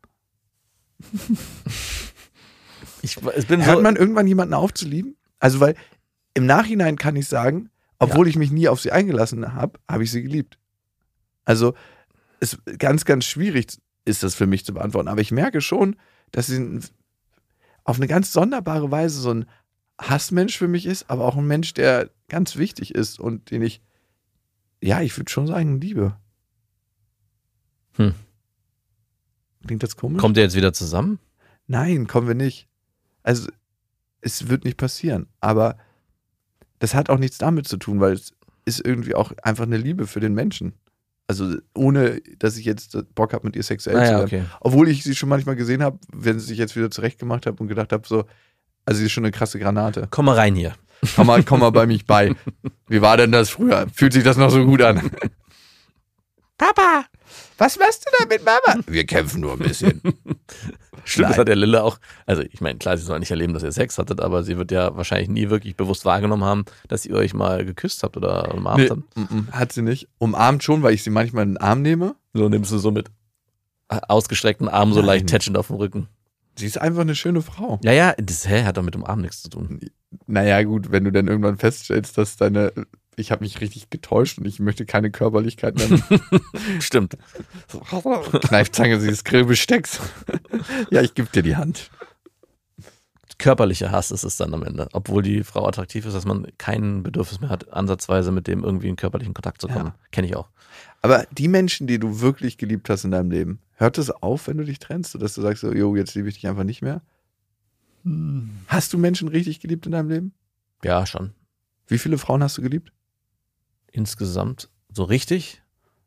Speaker 2: ich, ich bin
Speaker 1: Hört
Speaker 2: so,
Speaker 1: man irgendwann jemanden auf zu lieben? Also, weil im Nachhinein kann ich sagen, obwohl ich mich nie auf sie eingelassen habe, habe ich sie geliebt. Also, es ganz, ganz schwierig ist das für mich zu beantworten. Aber ich merke schon, dass sie ein, auf eine ganz sonderbare Weise so ein Hassmensch für mich ist, aber auch ein Mensch, der ganz wichtig ist und den ich, ja, ich würde schon sagen, liebe.
Speaker 2: Hm.
Speaker 1: Klingt das komisch?
Speaker 2: kommt ihr jetzt wieder zusammen?
Speaker 1: Nein, kommen wir nicht. Also, es wird nicht passieren. Aber das hat auch nichts damit zu tun, weil es ist irgendwie auch einfach eine Liebe für den Menschen. Also, ohne, dass ich jetzt Bock habe, mit ihr sexuell zu
Speaker 2: Naja,
Speaker 1: werden.
Speaker 2: okay.
Speaker 1: Obwohl ich sie schon manchmal gesehen habe, wenn sie sich jetzt wieder zurechtgemacht hat und gedacht habe, so, also sie ist schon eine krasse Granate.
Speaker 2: Komm mal rein hier.
Speaker 1: Komm mal, komm mal bei mich bei. Wie war denn das früher? Fühlt sich das noch so gut an? Papa, was machst du da mit Mama? Wir kämpfen nur ein bisschen.
Speaker 2: Stimmt, das
Speaker 1: Nein.
Speaker 2: hat der Lille auch, also ich meine, klar, sie soll nicht erleben, dass ihr Sex hattet, aber sie wird ja wahrscheinlich nie wirklich bewusst wahrgenommen haben, dass ihr euch mal geküsst habt oder umarmt
Speaker 1: Nee,
Speaker 2: habt.
Speaker 1: mm, mm, hat sie nicht. Umarmt schon, weil ich sie manchmal in den Arm nehme.
Speaker 2: So nimmst du so mit ausgestreckten Armen so
Speaker 1: Nein.
Speaker 2: leicht tätschend auf dem Rücken.
Speaker 1: Sie ist einfach eine schöne Frau.
Speaker 2: Ja, ja, das hä, hat doch mit dem Arm nichts zu tun.
Speaker 1: Naja, gut, wenn du dann irgendwann feststellst, dass deine, ich habe mich richtig getäuscht und ich möchte keine Körperlichkeit mehr.
Speaker 2: Stimmt.
Speaker 1: Kneifzange, sie ist Grillbestecks. Ja, ich gebe dir die Hand.
Speaker 2: Körperlicher Hass ist es dann am Ende. Obwohl die Frau attraktiv ist, dass man kein Bedürfnis mehr hat, ansatzweise mit dem irgendwie in körperlichen Kontakt zu kommen.
Speaker 1: Ja.
Speaker 2: Kenne ich auch.
Speaker 1: Aber die Menschen, die du wirklich geliebt hast in deinem Leben, hört es auf, wenn du dich trennst? So, dass du sagst, so, jo, jetzt liebe ich dich einfach nicht mehr? Hast du Menschen richtig geliebt in deinem Leben?
Speaker 2: Ja, schon.
Speaker 1: Wie viele Frauen hast du geliebt?
Speaker 2: Insgesamt so richtig.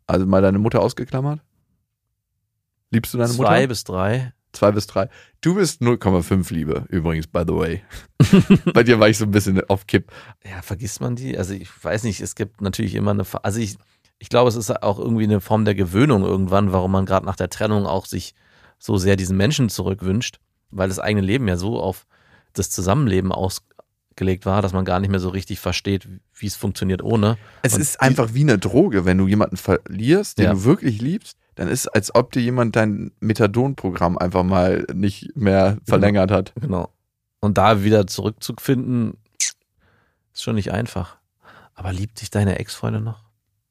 Speaker 1: Also mal deine Mutter ausgeklammert? Liebst du deine Mutter?
Speaker 2: Zwei bis drei.
Speaker 1: Zwei bis drei. Du bist null Komma fünf Liebe, übrigens, by the way. Bei dir war ich so ein bisschen auf Kipp.
Speaker 2: Ja, vergisst man die? Also ich weiß nicht, es gibt natürlich immer eine, also ich, ich glaube, es ist auch irgendwie eine Form der Gewöhnung irgendwann, warum man gerade nach der Trennung auch sich so sehr diesen Menschen zurückwünscht, weil das eigene Leben ja so auf das Zusammenleben ausgelegt war, dass man gar nicht mehr so richtig versteht, wie es funktioniert ohne.
Speaker 1: Es
Speaker 2: Und
Speaker 1: ist einfach wie eine Droge, wenn du jemanden verlierst, den
Speaker 2: Ja.
Speaker 1: du wirklich liebst, dann ist es, als ob dir jemand dein Methadon-Programm einfach mal nicht mehr verlängert hat.
Speaker 2: Genau. Und da wieder zurückzufinden, ist schon nicht einfach. Aber liebt dich deine Ex-Freundin noch?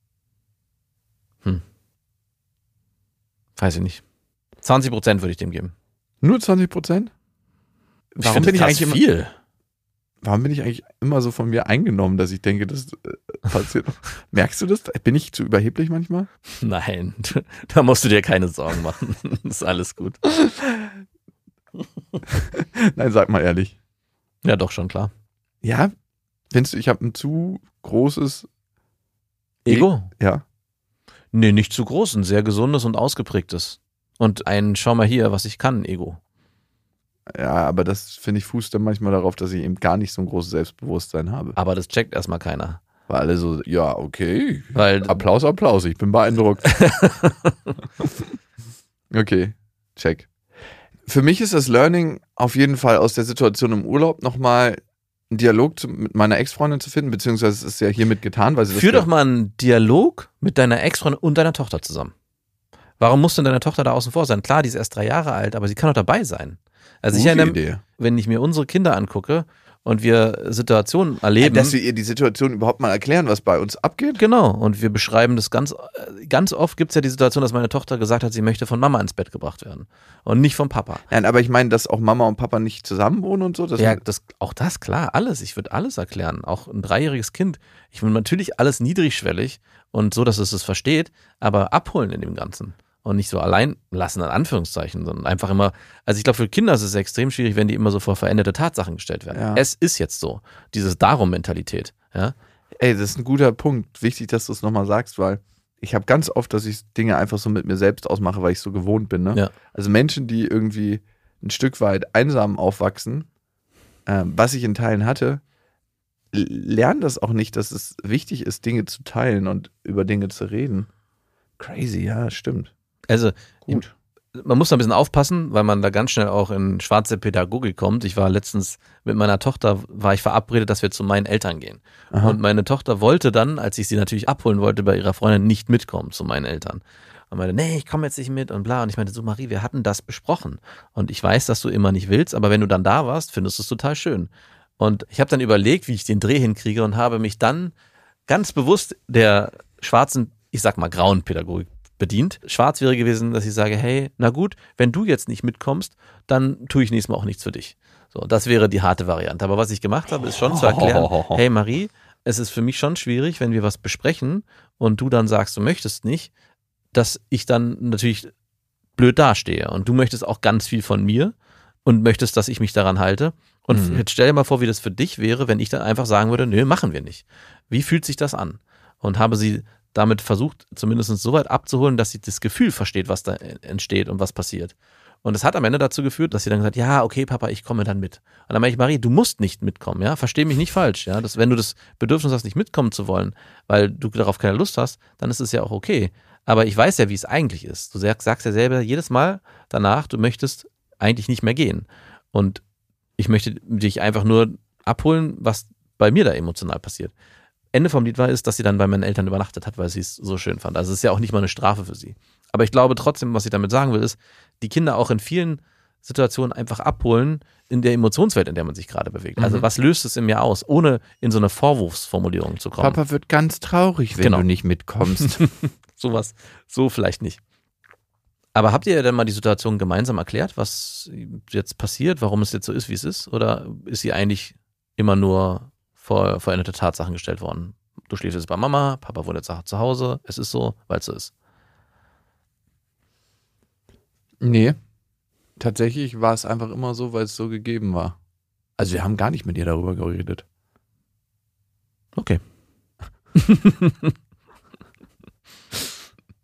Speaker 2: Hm. Weiß ich nicht. zwanzig Prozent würde ich dem geben.
Speaker 1: Nur zwanzig Prozent?
Speaker 2: Ich
Speaker 1: Warum
Speaker 2: finde
Speaker 1: bin ich
Speaker 2: das
Speaker 1: eigentlich immer-
Speaker 2: viel.
Speaker 1: Warum bin ich eigentlich immer so von mir eingenommen, dass ich denke, das äh, passiert? Merkst du das? Bin ich zu überheblich manchmal?
Speaker 2: Nein, da musst du dir keine Sorgen machen. Ist alles gut.
Speaker 1: Nein, sag mal ehrlich.
Speaker 2: Ja, doch, schon klar.
Speaker 1: Ja, findest du, ich habe ein zu großes
Speaker 2: Ego?
Speaker 1: Ja.
Speaker 2: Nee, nicht zu groß, ein sehr gesundes und ausgeprägtes. Und ein Schau mal hier, was ich kann, Ego.
Speaker 1: Ja, aber das finde ich fußt dann manchmal darauf, dass ich eben gar nicht so ein großes Selbstbewusstsein habe.
Speaker 2: Aber das checkt erstmal keiner.
Speaker 1: Weil alle so, ja, okay.
Speaker 2: Weil
Speaker 1: Applaus, Applaus, ich bin beeindruckt. Okay, check. Für mich ist das Learning auf jeden Fall aus der Situation im Urlaub nochmal einen Dialog zu, mit meiner Ex-Freundin zu finden, beziehungsweise es ist ja hiermit getan, weil sie das
Speaker 2: führ
Speaker 1: ge-
Speaker 2: doch mal einen Dialog mit deiner Ex-Freundin und deiner Tochter zusammen. Warum muss denn deine Tochter da außen vor sein? Klar, die ist erst drei Jahre alt, aber sie kann doch dabei sein. Also ich
Speaker 1: Gute
Speaker 2: erinnere,
Speaker 1: Idee.
Speaker 2: wenn ich mir unsere Kinder angucke und wir Situationen erleben.
Speaker 1: Dass wir ihr die Situation überhaupt mal erklären, was bei uns abgeht.
Speaker 2: Genau, und wir beschreiben das ganz, ganz oft gibt es ja die Situation, dass meine Tochter gesagt hat, sie möchte von Mama ins Bett gebracht werden und nicht vom Papa.
Speaker 1: Nein, aber ich meine, dass auch Mama und Papa nicht zusammen wohnen und so. Dass
Speaker 2: Ja,
Speaker 1: man-
Speaker 2: das, auch das, klar, alles. Ich würde alles erklären. Auch ein dreijähriges Kind. Ich will natürlich alles niedrigschwellig und so, dass es es versteht, aber abholen in dem Ganzen. Und nicht so allein lassen, in Anführungszeichen, sondern einfach immer, also ich glaube, für Kinder ist es extrem schwierig, wenn die immer so vor veränderte Tatsachen gestellt werden.
Speaker 1: Ja.
Speaker 2: Es ist jetzt so. Diese Darum-Mentalität. Ja?
Speaker 1: Ey, das ist ein guter Punkt. Wichtig, dass du es nochmal sagst, weil ich habe ganz oft, dass ich Dinge einfach so mit mir selbst ausmache, weil ich so gewohnt bin. Ne?
Speaker 2: Ja.
Speaker 1: Also Menschen, die irgendwie ein Stück weit einsam aufwachsen, ähm, was ich in Teilen hatte, l- lernen das auch nicht, dass es wichtig ist, Dinge zu teilen und über Dinge zu reden. Crazy, ja, stimmt.
Speaker 2: Also,
Speaker 1: Gut.
Speaker 2: man muss da ein bisschen aufpassen, weil man da ganz schnell auch in schwarze Pädagogik kommt. Ich war letztens mit meiner Tochter, war ich verabredet, dass wir zu meinen Eltern gehen.
Speaker 1: Aha.
Speaker 2: Und meine Tochter wollte dann, als ich sie natürlich abholen wollte bei ihrer Freundin, nicht mitkommen zu meinen Eltern. Und meinte, nee, ich komme jetzt nicht mit und bla. Und ich meinte, so Marie, wir hatten das besprochen. Und ich weiß, dass du immer nicht willst, aber wenn du dann da warst, findest du es total schön. Und ich habe dann überlegt, wie ich den Dreh hinkriege und habe mich dann ganz bewusst der schwarzen, ich sag mal grauen Pädagogik bedient. Schwarz wäre gewesen, dass ich sage, hey, na gut, wenn du jetzt nicht mitkommst, dann tue ich nächstes Mal auch nichts für dich. So, das wäre die harte Variante. Aber was ich gemacht habe, ist schon zu erklären, hey Marie, es ist für mich schon schwierig, wenn wir was besprechen und du dann sagst, du möchtest nicht, dass ich dann natürlich blöd dastehe. Und du möchtest auch ganz viel von mir und möchtest, dass ich mich daran halte. Und
Speaker 1: Mhm.
Speaker 2: jetzt stell dir mal vor, wie das für dich wäre, wenn ich dann einfach sagen würde, nö, machen wir nicht. Wie fühlt sich das an? Und habe sie damit versucht, zumindest so weit abzuholen, dass sie das Gefühl versteht, was da entsteht und was passiert. Und es hat am Ende dazu geführt, dass sie dann gesagt hat, ja, okay, Papa, ich komme dann mit. Und dann meine ich, Marie, du musst nicht mitkommen, ja, versteh mich nicht falsch, ja, dass, wenn du das Bedürfnis hast, nicht mitkommen zu wollen, weil du darauf keine Lust hast, dann ist es ja auch okay. Aber ich weiß ja, wie es eigentlich ist. Du sagst, sagst ja selber jedes Mal danach, du möchtest eigentlich nicht mehr gehen. Und ich möchte dich einfach nur abholen, was bei mir da emotional passiert. Ende vom Lied war ist, dass sie dann bei meinen Eltern übernachtet hat, weil sie es so schön fand. Also es ist ja auch nicht mal eine Strafe für sie. Aber ich glaube trotzdem, was ich damit sagen will, ist, die Kinder auch in vielen Situationen einfach abholen in der Emotionswelt, in der man sich gerade bewegt. Also
Speaker 1: Mhm.
Speaker 2: was löst es in mir aus, ohne in so eine Vorwurfsformulierung zu kommen.
Speaker 1: Papa wird ganz traurig, wenn
Speaker 2: Genau.
Speaker 1: du nicht mitkommst.
Speaker 2: Sowas, so vielleicht nicht. Aber habt ihr denn mal die Situation gemeinsam erklärt, was jetzt passiert, warum es jetzt so ist, wie es ist? Oder ist sie eigentlich immer nur vor veränderte Tatsachen gestellt worden? Du schläfst jetzt bei Mama, Papa wohnt jetzt zu Hause, es ist so, weil es so ist.
Speaker 1: Nee, tatsächlich war es einfach immer so, weil es so gegeben war. Also wir haben gar nicht mit ihr darüber geredet.
Speaker 2: Okay.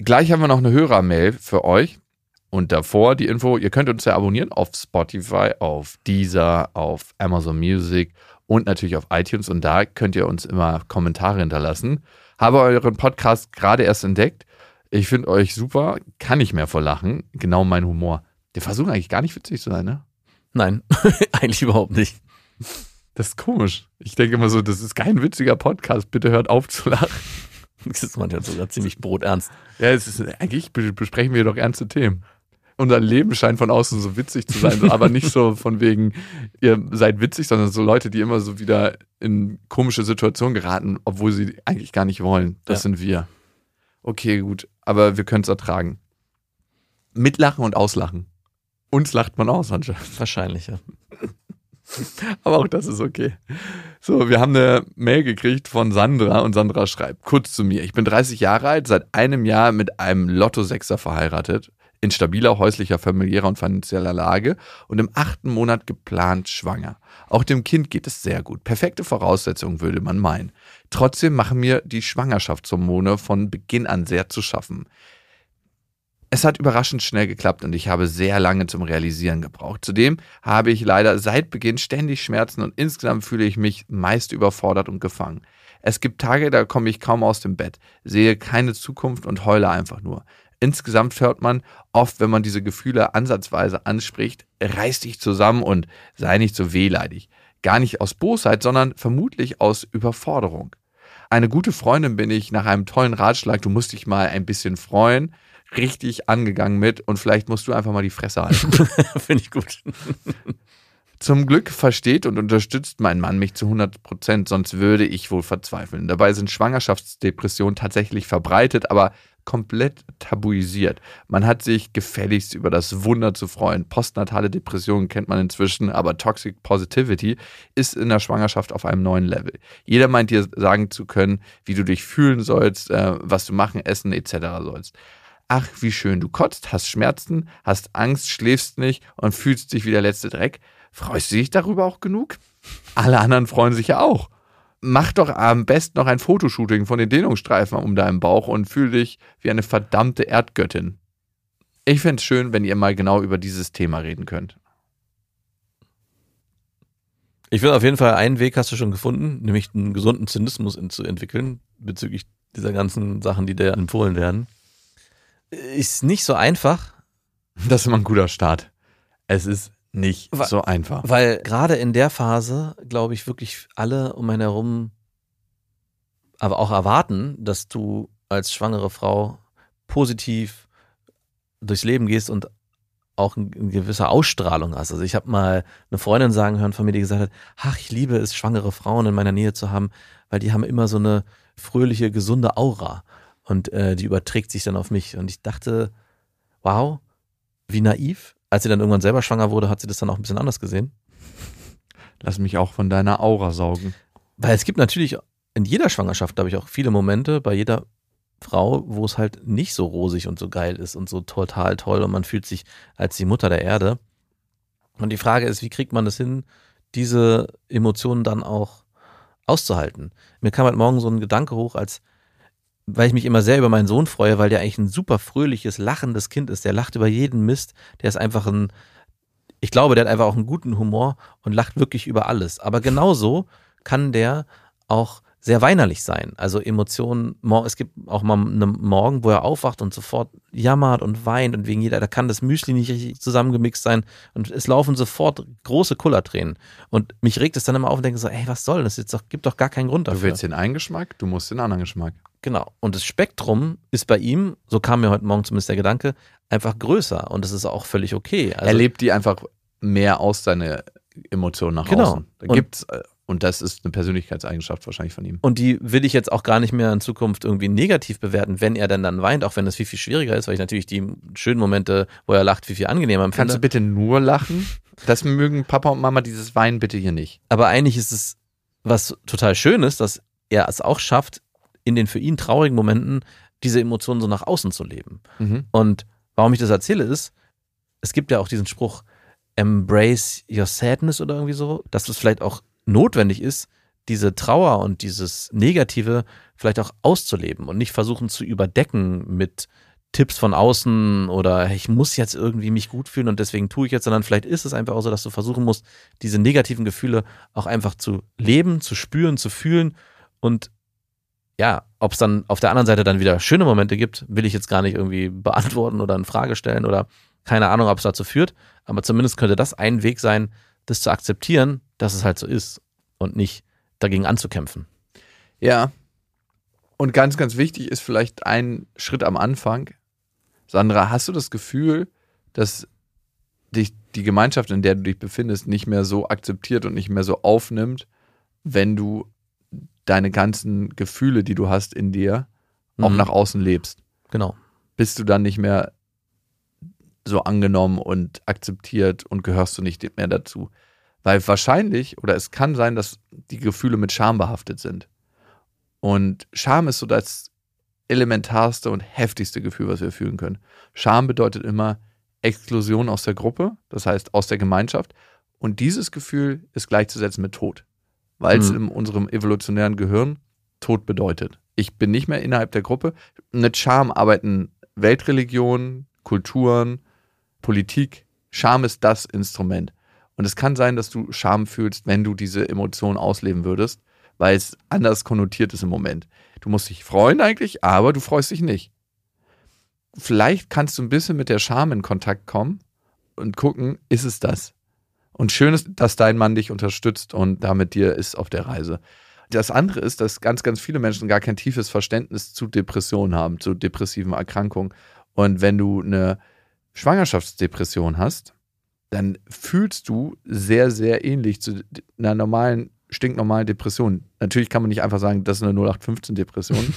Speaker 1: Gleich haben wir noch eine Hörermail für euch. Und davor die Info, ihr könnt uns ja abonnieren auf Spotify, auf Deezer, auf Amazon Music und natürlich auf iTunes. Und da könnt ihr uns immer Kommentare hinterlassen. Habe euren Podcast gerade erst entdeckt. Ich finde euch super, kann nicht mehr vor Lachen. Genau mein Humor. Der versucht eigentlich gar nicht witzig zu sein, ne?
Speaker 2: Nein, eigentlich überhaupt nicht.
Speaker 1: Das ist komisch. Ich denke immer so, das ist kein witziger Podcast. Bitte hört auf zu lachen.
Speaker 2: Das ist manchmal sogar ziemlich broternst.
Speaker 1: Ja, es ist, eigentlich besprechen wir doch ernste Themen. Unser Leben scheint von außen so witzig zu sein, aber nicht so von wegen, ihr seid witzig, sondern so Leute, die immer so wieder in komische Situationen geraten, obwohl sie eigentlich gar nicht wollen. Das ja. sind wir. Okay, gut, aber wir können es ertragen. Mitlachen und auslachen. Uns lacht man aus anscheinend.
Speaker 2: Wahrscheinlich, ja.
Speaker 1: Aber auch das ist okay. So, wir haben eine Mail gekriegt von Sandra und Sandra schreibt, kurz zu mir. Ich bin dreißig Jahre alt, seit einem Jahr mit einem Lotto-Sechser verheiratet, in stabiler häuslicher, familiärer und finanzieller Lage und im achten Monat geplant schwanger. Auch dem Kind geht es sehr gut. Perfekte Voraussetzungen, würde man meinen. Trotzdem machen mir die Schwangerschaftshormone von Beginn an sehr zu schaffen. Es hat überraschend schnell geklappt und ich habe sehr lange zum Realisieren gebraucht. Zudem habe ich leider seit Beginn ständig Schmerzen und insgesamt fühle ich mich meist überfordert und gefangen. Es gibt Tage, da komme ich kaum aus dem Bett, sehe keine Zukunft und heule einfach nur. Insgesamt hört man oft, wenn man diese Gefühle ansatzweise anspricht, reiß dich zusammen und sei nicht so wehleidig. Gar nicht aus Bosheit, sondern vermutlich aus Überforderung. Eine gute Freundin bin ich nach einem tollen Ratschlag, du musst dich mal ein bisschen freuen, richtig angegangen mit und vielleicht musst du einfach mal die Fresse halten.
Speaker 2: Finde ich gut.
Speaker 1: Zum Glück versteht und unterstützt mein Mann mich zu hundert Prozent, sonst würde ich wohl verzweifeln. Dabei sind Schwangerschaftsdepressionen tatsächlich verbreitet, aber komplett tabuisiert. Man hat sich gefälligst über das Wunder zu freuen. Postnatale Depressionen kennt man inzwischen, aber Toxic Positivity ist in der Schwangerschaft auf einem neuen Level. Jeder meint dir sagen zu können, wie du dich fühlen sollst, äh, was du machen, essen et cetera sollst. Ach, wie schön, du kotzt, hast Schmerzen, hast Angst, schläfst nicht und fühlst dich wie der letzte Dreck. Freust du dich darüber auch genug? Alle anderen freuen sich ja auch. Mach doch am besten noch ein Fotoshooting von den Dehnungsstreifen um deinem Bauch und fühl dich wie eine verdammte Erdgöttin. Ich fände es schön, wenn ihr mal genau über dieses Thema reden könnt.
Speaker 2: Ich finde auf jeden Fall, einen Weg hast du schon gefunden, nämlich einen gesunden Zynismus zu entwickeln bezüglich dieser ganzen Sachen, die dir empfohlen werden. Ist nicht so einfach.
Speaker 1: Das ist immer ein guter Start. Es ist nicht
Speaker 2: weil,
Speaker 1: so einfach.
Speaker 2: Weil gerade in der Phase, glaube ich, wirklich alle um einen herum aber auch erwarten, dass du als schwangere Frau positiv durchs Leben gehst und auch eine gewisse Ausstrahlung hast. Also ich habe mal eine Freundin sagen hören von mir, die gesagt hat, ach, ich liebe es, schwangere Frauen in meiner Nähe zu haben, weil die haben immer so eine fröhliche, gesunde Aura. Und äh, die überträgt sich dann auf mich. Und ich dachte, wow, wie naiv. Als sie dann irgendwann selber schwanger wurde, hat sie das dann auch ein bisschen anders gesehen.
Speaker 1: Lass mich auch von deiner Aura saugen.
Speaker 2: Weil es gibt natürlich in jeder Schwangerschaft, glaube ich, auch viele Momente bei jeder Frau, wo es halt nicht so rosig und so geil ist und so total toll und man fühlt sich als die Mutter der Erde. Und die Frage ist, wie kriegt man das hin, diese Emotionen dann auch auszuhalten? Mir kam halt morgen so ein Gedanke hoch, als weil ich mich immer sehr über meinen Sohn freue, weil der eigentlich ein super fröhliches, lachendes Kind ist. Der lacht über jeden Mist. Der ist einfach ein, ich glaube, der hat einfach auch einen guten Humor und lacht wirklich über alles. Aber genauso kann der auch sehr weinerlich sein. Also Emotionen, es gibt auch mal einen Morgen, wo er aufwacht und sofort jammert und weint und wegen jeder, da kann das Müsli nicht richtig zusammengemixt sein und es laufen sofort große Kullertränen. Und mich regt es dann immer auf und denke so, ey, was soll das jetzt doch, gibt doch gar keinen Grund dafür.
Speaker 1: Du willst den einen Geschmack, du musst den anderen Geschmack.
Speaker 2: Genau. Und das Spektrum ist bei ihm, so kam mir heute Morgen zumindest der Gedanke, einfach größer und das ist auch völlig okay. Also,
Speaker 1: er lebt die einfach mehr aus, seine Emotionen nach
Speaker 2: genau.
Speaker 1: außen. Da gibt's Und das ist eine Persönlichkeitseigenschaft wahrscheinlich von ihm.
Speaker 2: Und die will ich jetzt auch gar nicht mehr in Zukunft irgendwie negativ bewerten, wenn er denn dann weint, auch wenn das viel, viel schwieriger ist, weil ich natürlich die schönen Momente, wo er lacht, viel, viel angenehmer empfinde.
Speaker 1: Kannst du bitte nur lachen? Das mögen Papa und Mama, dieses Weinen bitte hier nicht.
Speaker 2: Aber eigentlich ist es was total Schönes, dass er es auch schafft, in den für ihn traurigen Momenten diese Emotionen so nach außen zu leben.
Speaker 1: Mhm.
Speaker 2: Und warum ich das erzähle ist, es gibt ja auch diesen Spruch, embrace your sadness oder irgendwie so, dass es vielleicht auch notwendig ist, diese Trauer und dieses Negative vielleicht auch auszuleben und nicht versuchen zu überdecken mit Tipps von außen oder ich muss jetzt irgendwie mich gut fühlen und deswegen tue ich jetzt, sondern vielleicht ist es einfach auch so, dass du versuchen musst, diese negativen Gefühle auch einfach zu leben, zu spüren, zu fühlen und ja, ob es dann auf der anderen Seite dann wieder schöne Momente gibt, will ich jetzt gar nicht irgendwie beantworten oder in Frage stellen oder keine Ahnung, ob es dazu führt, aber zumindest könnte das ein Weg sein, das zu akzeptieren, dass es halt so ist und nicht dagegen anzukämpfen.
Speaker 1: Ja. Und ganz, ganz wichtig ist vielleicht ein Schritt am Anfang. Sandra, hast du das Gefühl, dass dich die Gemeinschaft, in der du dich befindest, nicht mehr so akzeptiert und nicht mehr so aufnimmt, wenn du deine ganzen Gefühle, die du hast in dir, auch
Speaker 2: Mhm.
Speaker 1: nach außen lebst?
Speaker 2: Genau.
Speaker 1: Bist du dann nicht mehr so angenommen und akzeptiert und gehörst du nicht mehr dazu? Weil wahrscheinlich, oder es kann sein, dass die Gefühle mit Scham behaftet sind. Und Scham ist so das elementarste und heftigste Gefühl, was wir fühlen können. Scham bedeutet immer Exklusion aus der Gruppe, das heißt aus der Gemeinschaft. Und dieses Gefühl ist gleichzusetzen mit Tod, weil es
Speaker 2: Mhm.
Speaker 1: in unserem evolutionären Gehirn Tod bedeutet. Ich bin nicht mehr innerhalb der Gruppe. Mit Scham arbeiten Weltreligionen, Kulturen, Politik. Scham ist das Instrument. Und es kann sein, dass du Scham fühlst, wenn du diese Emotionen ausleben würdest, weil es anders konnotiert ist im Moment. Du musst dich freuen eigentlich, aber du freust dich nicht. Vielleicht kannst du ein bisschen mit der Scham in Kontakt kommen und gucken, ist es das? Und schön ist, dass dein Mann dich unterstützt und da mit dir ist auf der Reise. Das andere ist, dass ganz, ganz viele Menschen gar kein tiefes Verständnis zu Depressionen haben, zu depressiven Erkrankungen. Und wenn du eine Schwangerschaftsdepression hast, dann fühlst du sehr, sehr ähnlich zu einer normalen, stinknormalen Depression. Natürlich kann man nicht einfach sagen, das ist eine null acht fünfzehn Depression.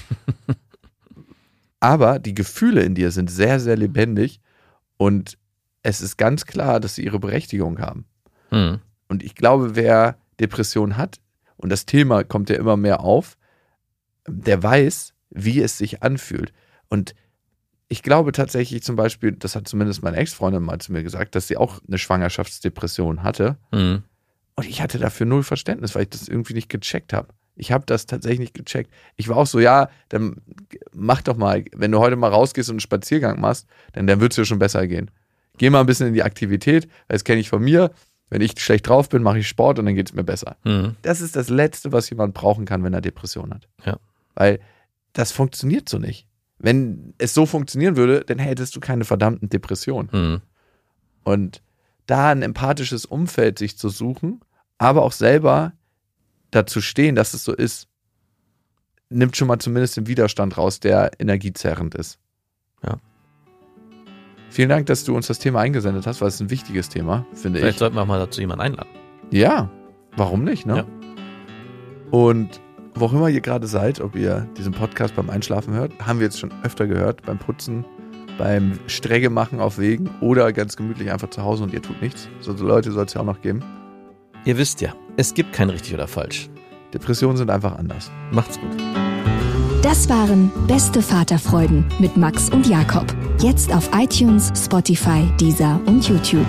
Speaker 1: Aber die Gefühle in dir sind sehr, sehr lebendig und es ist ganz klar, dass sie ihre Berechtigung haben.
Speaker 2: Mhm.
Speaker 1: Und ich glaube, wer Depression hat, und das Thema kommt ja immer mehr auf, der weiß, wie es sich anfühlt. Und ich glaube tatsächlich zum Beispiel, das hat zumindest meine Ex-Freundin mal zu mir gesagt, dass sie auch eine Schwangerschaftsdepression hatte.
Speaker 2: Mhm.
Speaker 1: Und ich hatte dafür null Verständnis, weil ich das irgendwie nicht gecheckt habe. Ich habe das tatsächlich nicht gecheckt. Ich war auch so, ja, dann mach doch mal, wenn du heute mal rausgehst und einen Spaziergang machst, dann, dann wird es dir schon besser gehen. Geh mal ein bisschen in die Aktivität, weil das kenne ich von mir. Wenn ich schlecht drauf bin, mache ich Sport und dann geht es mir besser.
Speaker 2: Mhm.
Speaker 1: Das ist das Letzte, was jemand brauchen kann, wenn er Depression hat.
Speaker 2: Ja.
Speaker 1: Weil das funktioniert so nicht. Wenn es so funktionieren würde, dann hättest du keine verdammten Depressionen.
Speaker 2: Mhm.
Speaker 1: Und da ein empathisches Umfeld sich zu suchen, aber auch selber dazu stehen, dass es so ist, nimmt schon mal zumindest den Widerstand raus, der energiezerrend ist.
Speaker 2: Ja.
Speaker 1: Vielen Dank, dass du uns das Thema eingesendet hast, weil es ein wichtiges Thema, finde
Speaker 2: Vielleicht
Speaker 1: ich.
Speaker 2: sollten wir auch mal dazu jemanden einladen.
Speaker 1: Ja, warum nicht, ne?
Speaker 2: Ja.
Speaker 1: Und wo auch immer ihr gerade seid, ob ihr diesen Podcast beim Einschlafen hört, haben wir jetzt schon öfter gehört, beim Putzen, beim Strecke machen auf Wegen oder ganz gemütlich einfach zu Hause und ihr tut nichts. So Leute soll es ja auch noch geben.
Speaker 2: Ihr wisst ja, es gibt kein richtig oder falsch.
Speaker 1: Depressionen sind einfach anders.
Speaker 2: Macht's gut.
Speaker 4: Das waren Beste Vaterfreuden mit Max und Jakob. Jetzt auf iTunes, Spotify, Deezer und YouTube.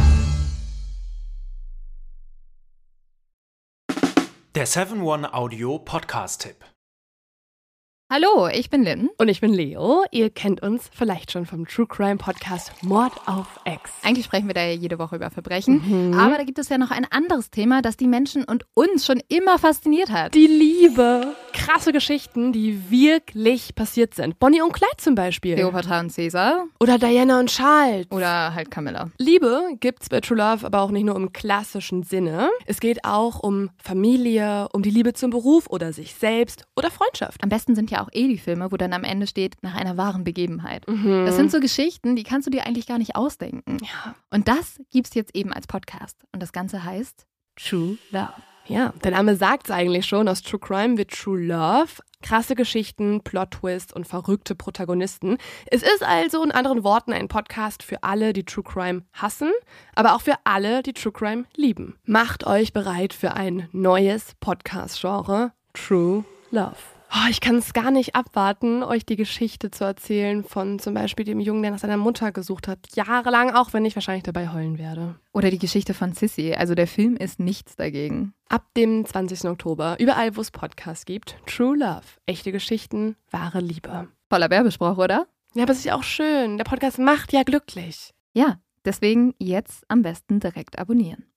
Speaker 6: Der seven one Audio Podcast-Tipp.
Speaker 7: Hallo, ich bin Lynn.
Speaker 8: Und ich bin Leo. Ihr kennt uns vielleicht schon vom True Crime Podcast Mord auf Ex.
Speaker 7: Eigentlich sprechen wir da ja jede Woche über Verbrechen. Mhm. Aber da gibt es ja noch ein anderes Thema, das die Menschen und uns schon immer fasziniert hat.
Speaker 8: Die Liebe. Krasse Geschichten, die wirklich passiert sind. Bonnie und Clyde zum Beispiel.
Speaker 7: Cleopatra und Caesar.
Speaker 8: Oder Diana und Charles.
Speaker 7: Oder halt Camilla.
Speaker 8: Liebe gibt's bei True Love aber auch nicht nur im klassischen Sinne. Es geht auch um Familie, um die Liebe zum Beruf oder sich selbst oder Freundschaft.
Speaker 7: Am besten sind ja auch eh die Filme, wo dann am Ende steht, nach einer wahren Begebenheit.
Speaker 8: Mhm.
Speaker 7: Das sind so Geschichten, die kannst du dir eigentlich gar nicht ausdenken.
Speaker 8: Ja.
Speaker 7: Und das gibt's jetzt eben als Podcast. Und das Ganze heißt True Love.
Speaker 8: Ja, der Name sagt's eigentlich schon, aus True Crime wird True Love. Krasse Geschichten, Plot-Twist und verrückte Protagonisten. Es ist also in anderen Worten ein Podcast für alle, die True Crime hassen, aber auch für alle, die True Crime lieben. Macht euch bereit für ein neues Podcast-Genre, True Love. Oh, ich kann es gar nicht abwarten, euch die Geschichte zu erzählen von zum Beispiel dem Jungen, der nach seiner Mutter gesucht hat. Jahrelang, auch wenn ich wahrscheinlich dabei heulen werde.
Speaker 7: Oder die Geschichte von Sissy. Also der Film ist nichts dagegen.
Speaker 8: Ab dem zwanzigsten Oktober, überall wo es Podcasts gibt, True Love. Echte Geschichten, wahre Liebe.
Speaker 7: Voller Werbespruch, oder?
Speaker 8: Ja, aber es ist ja auch schön. Der Podcast macht ja glücklich.
Speaker 7: Ja, deswegen jetzt am besten direkt abonnieren.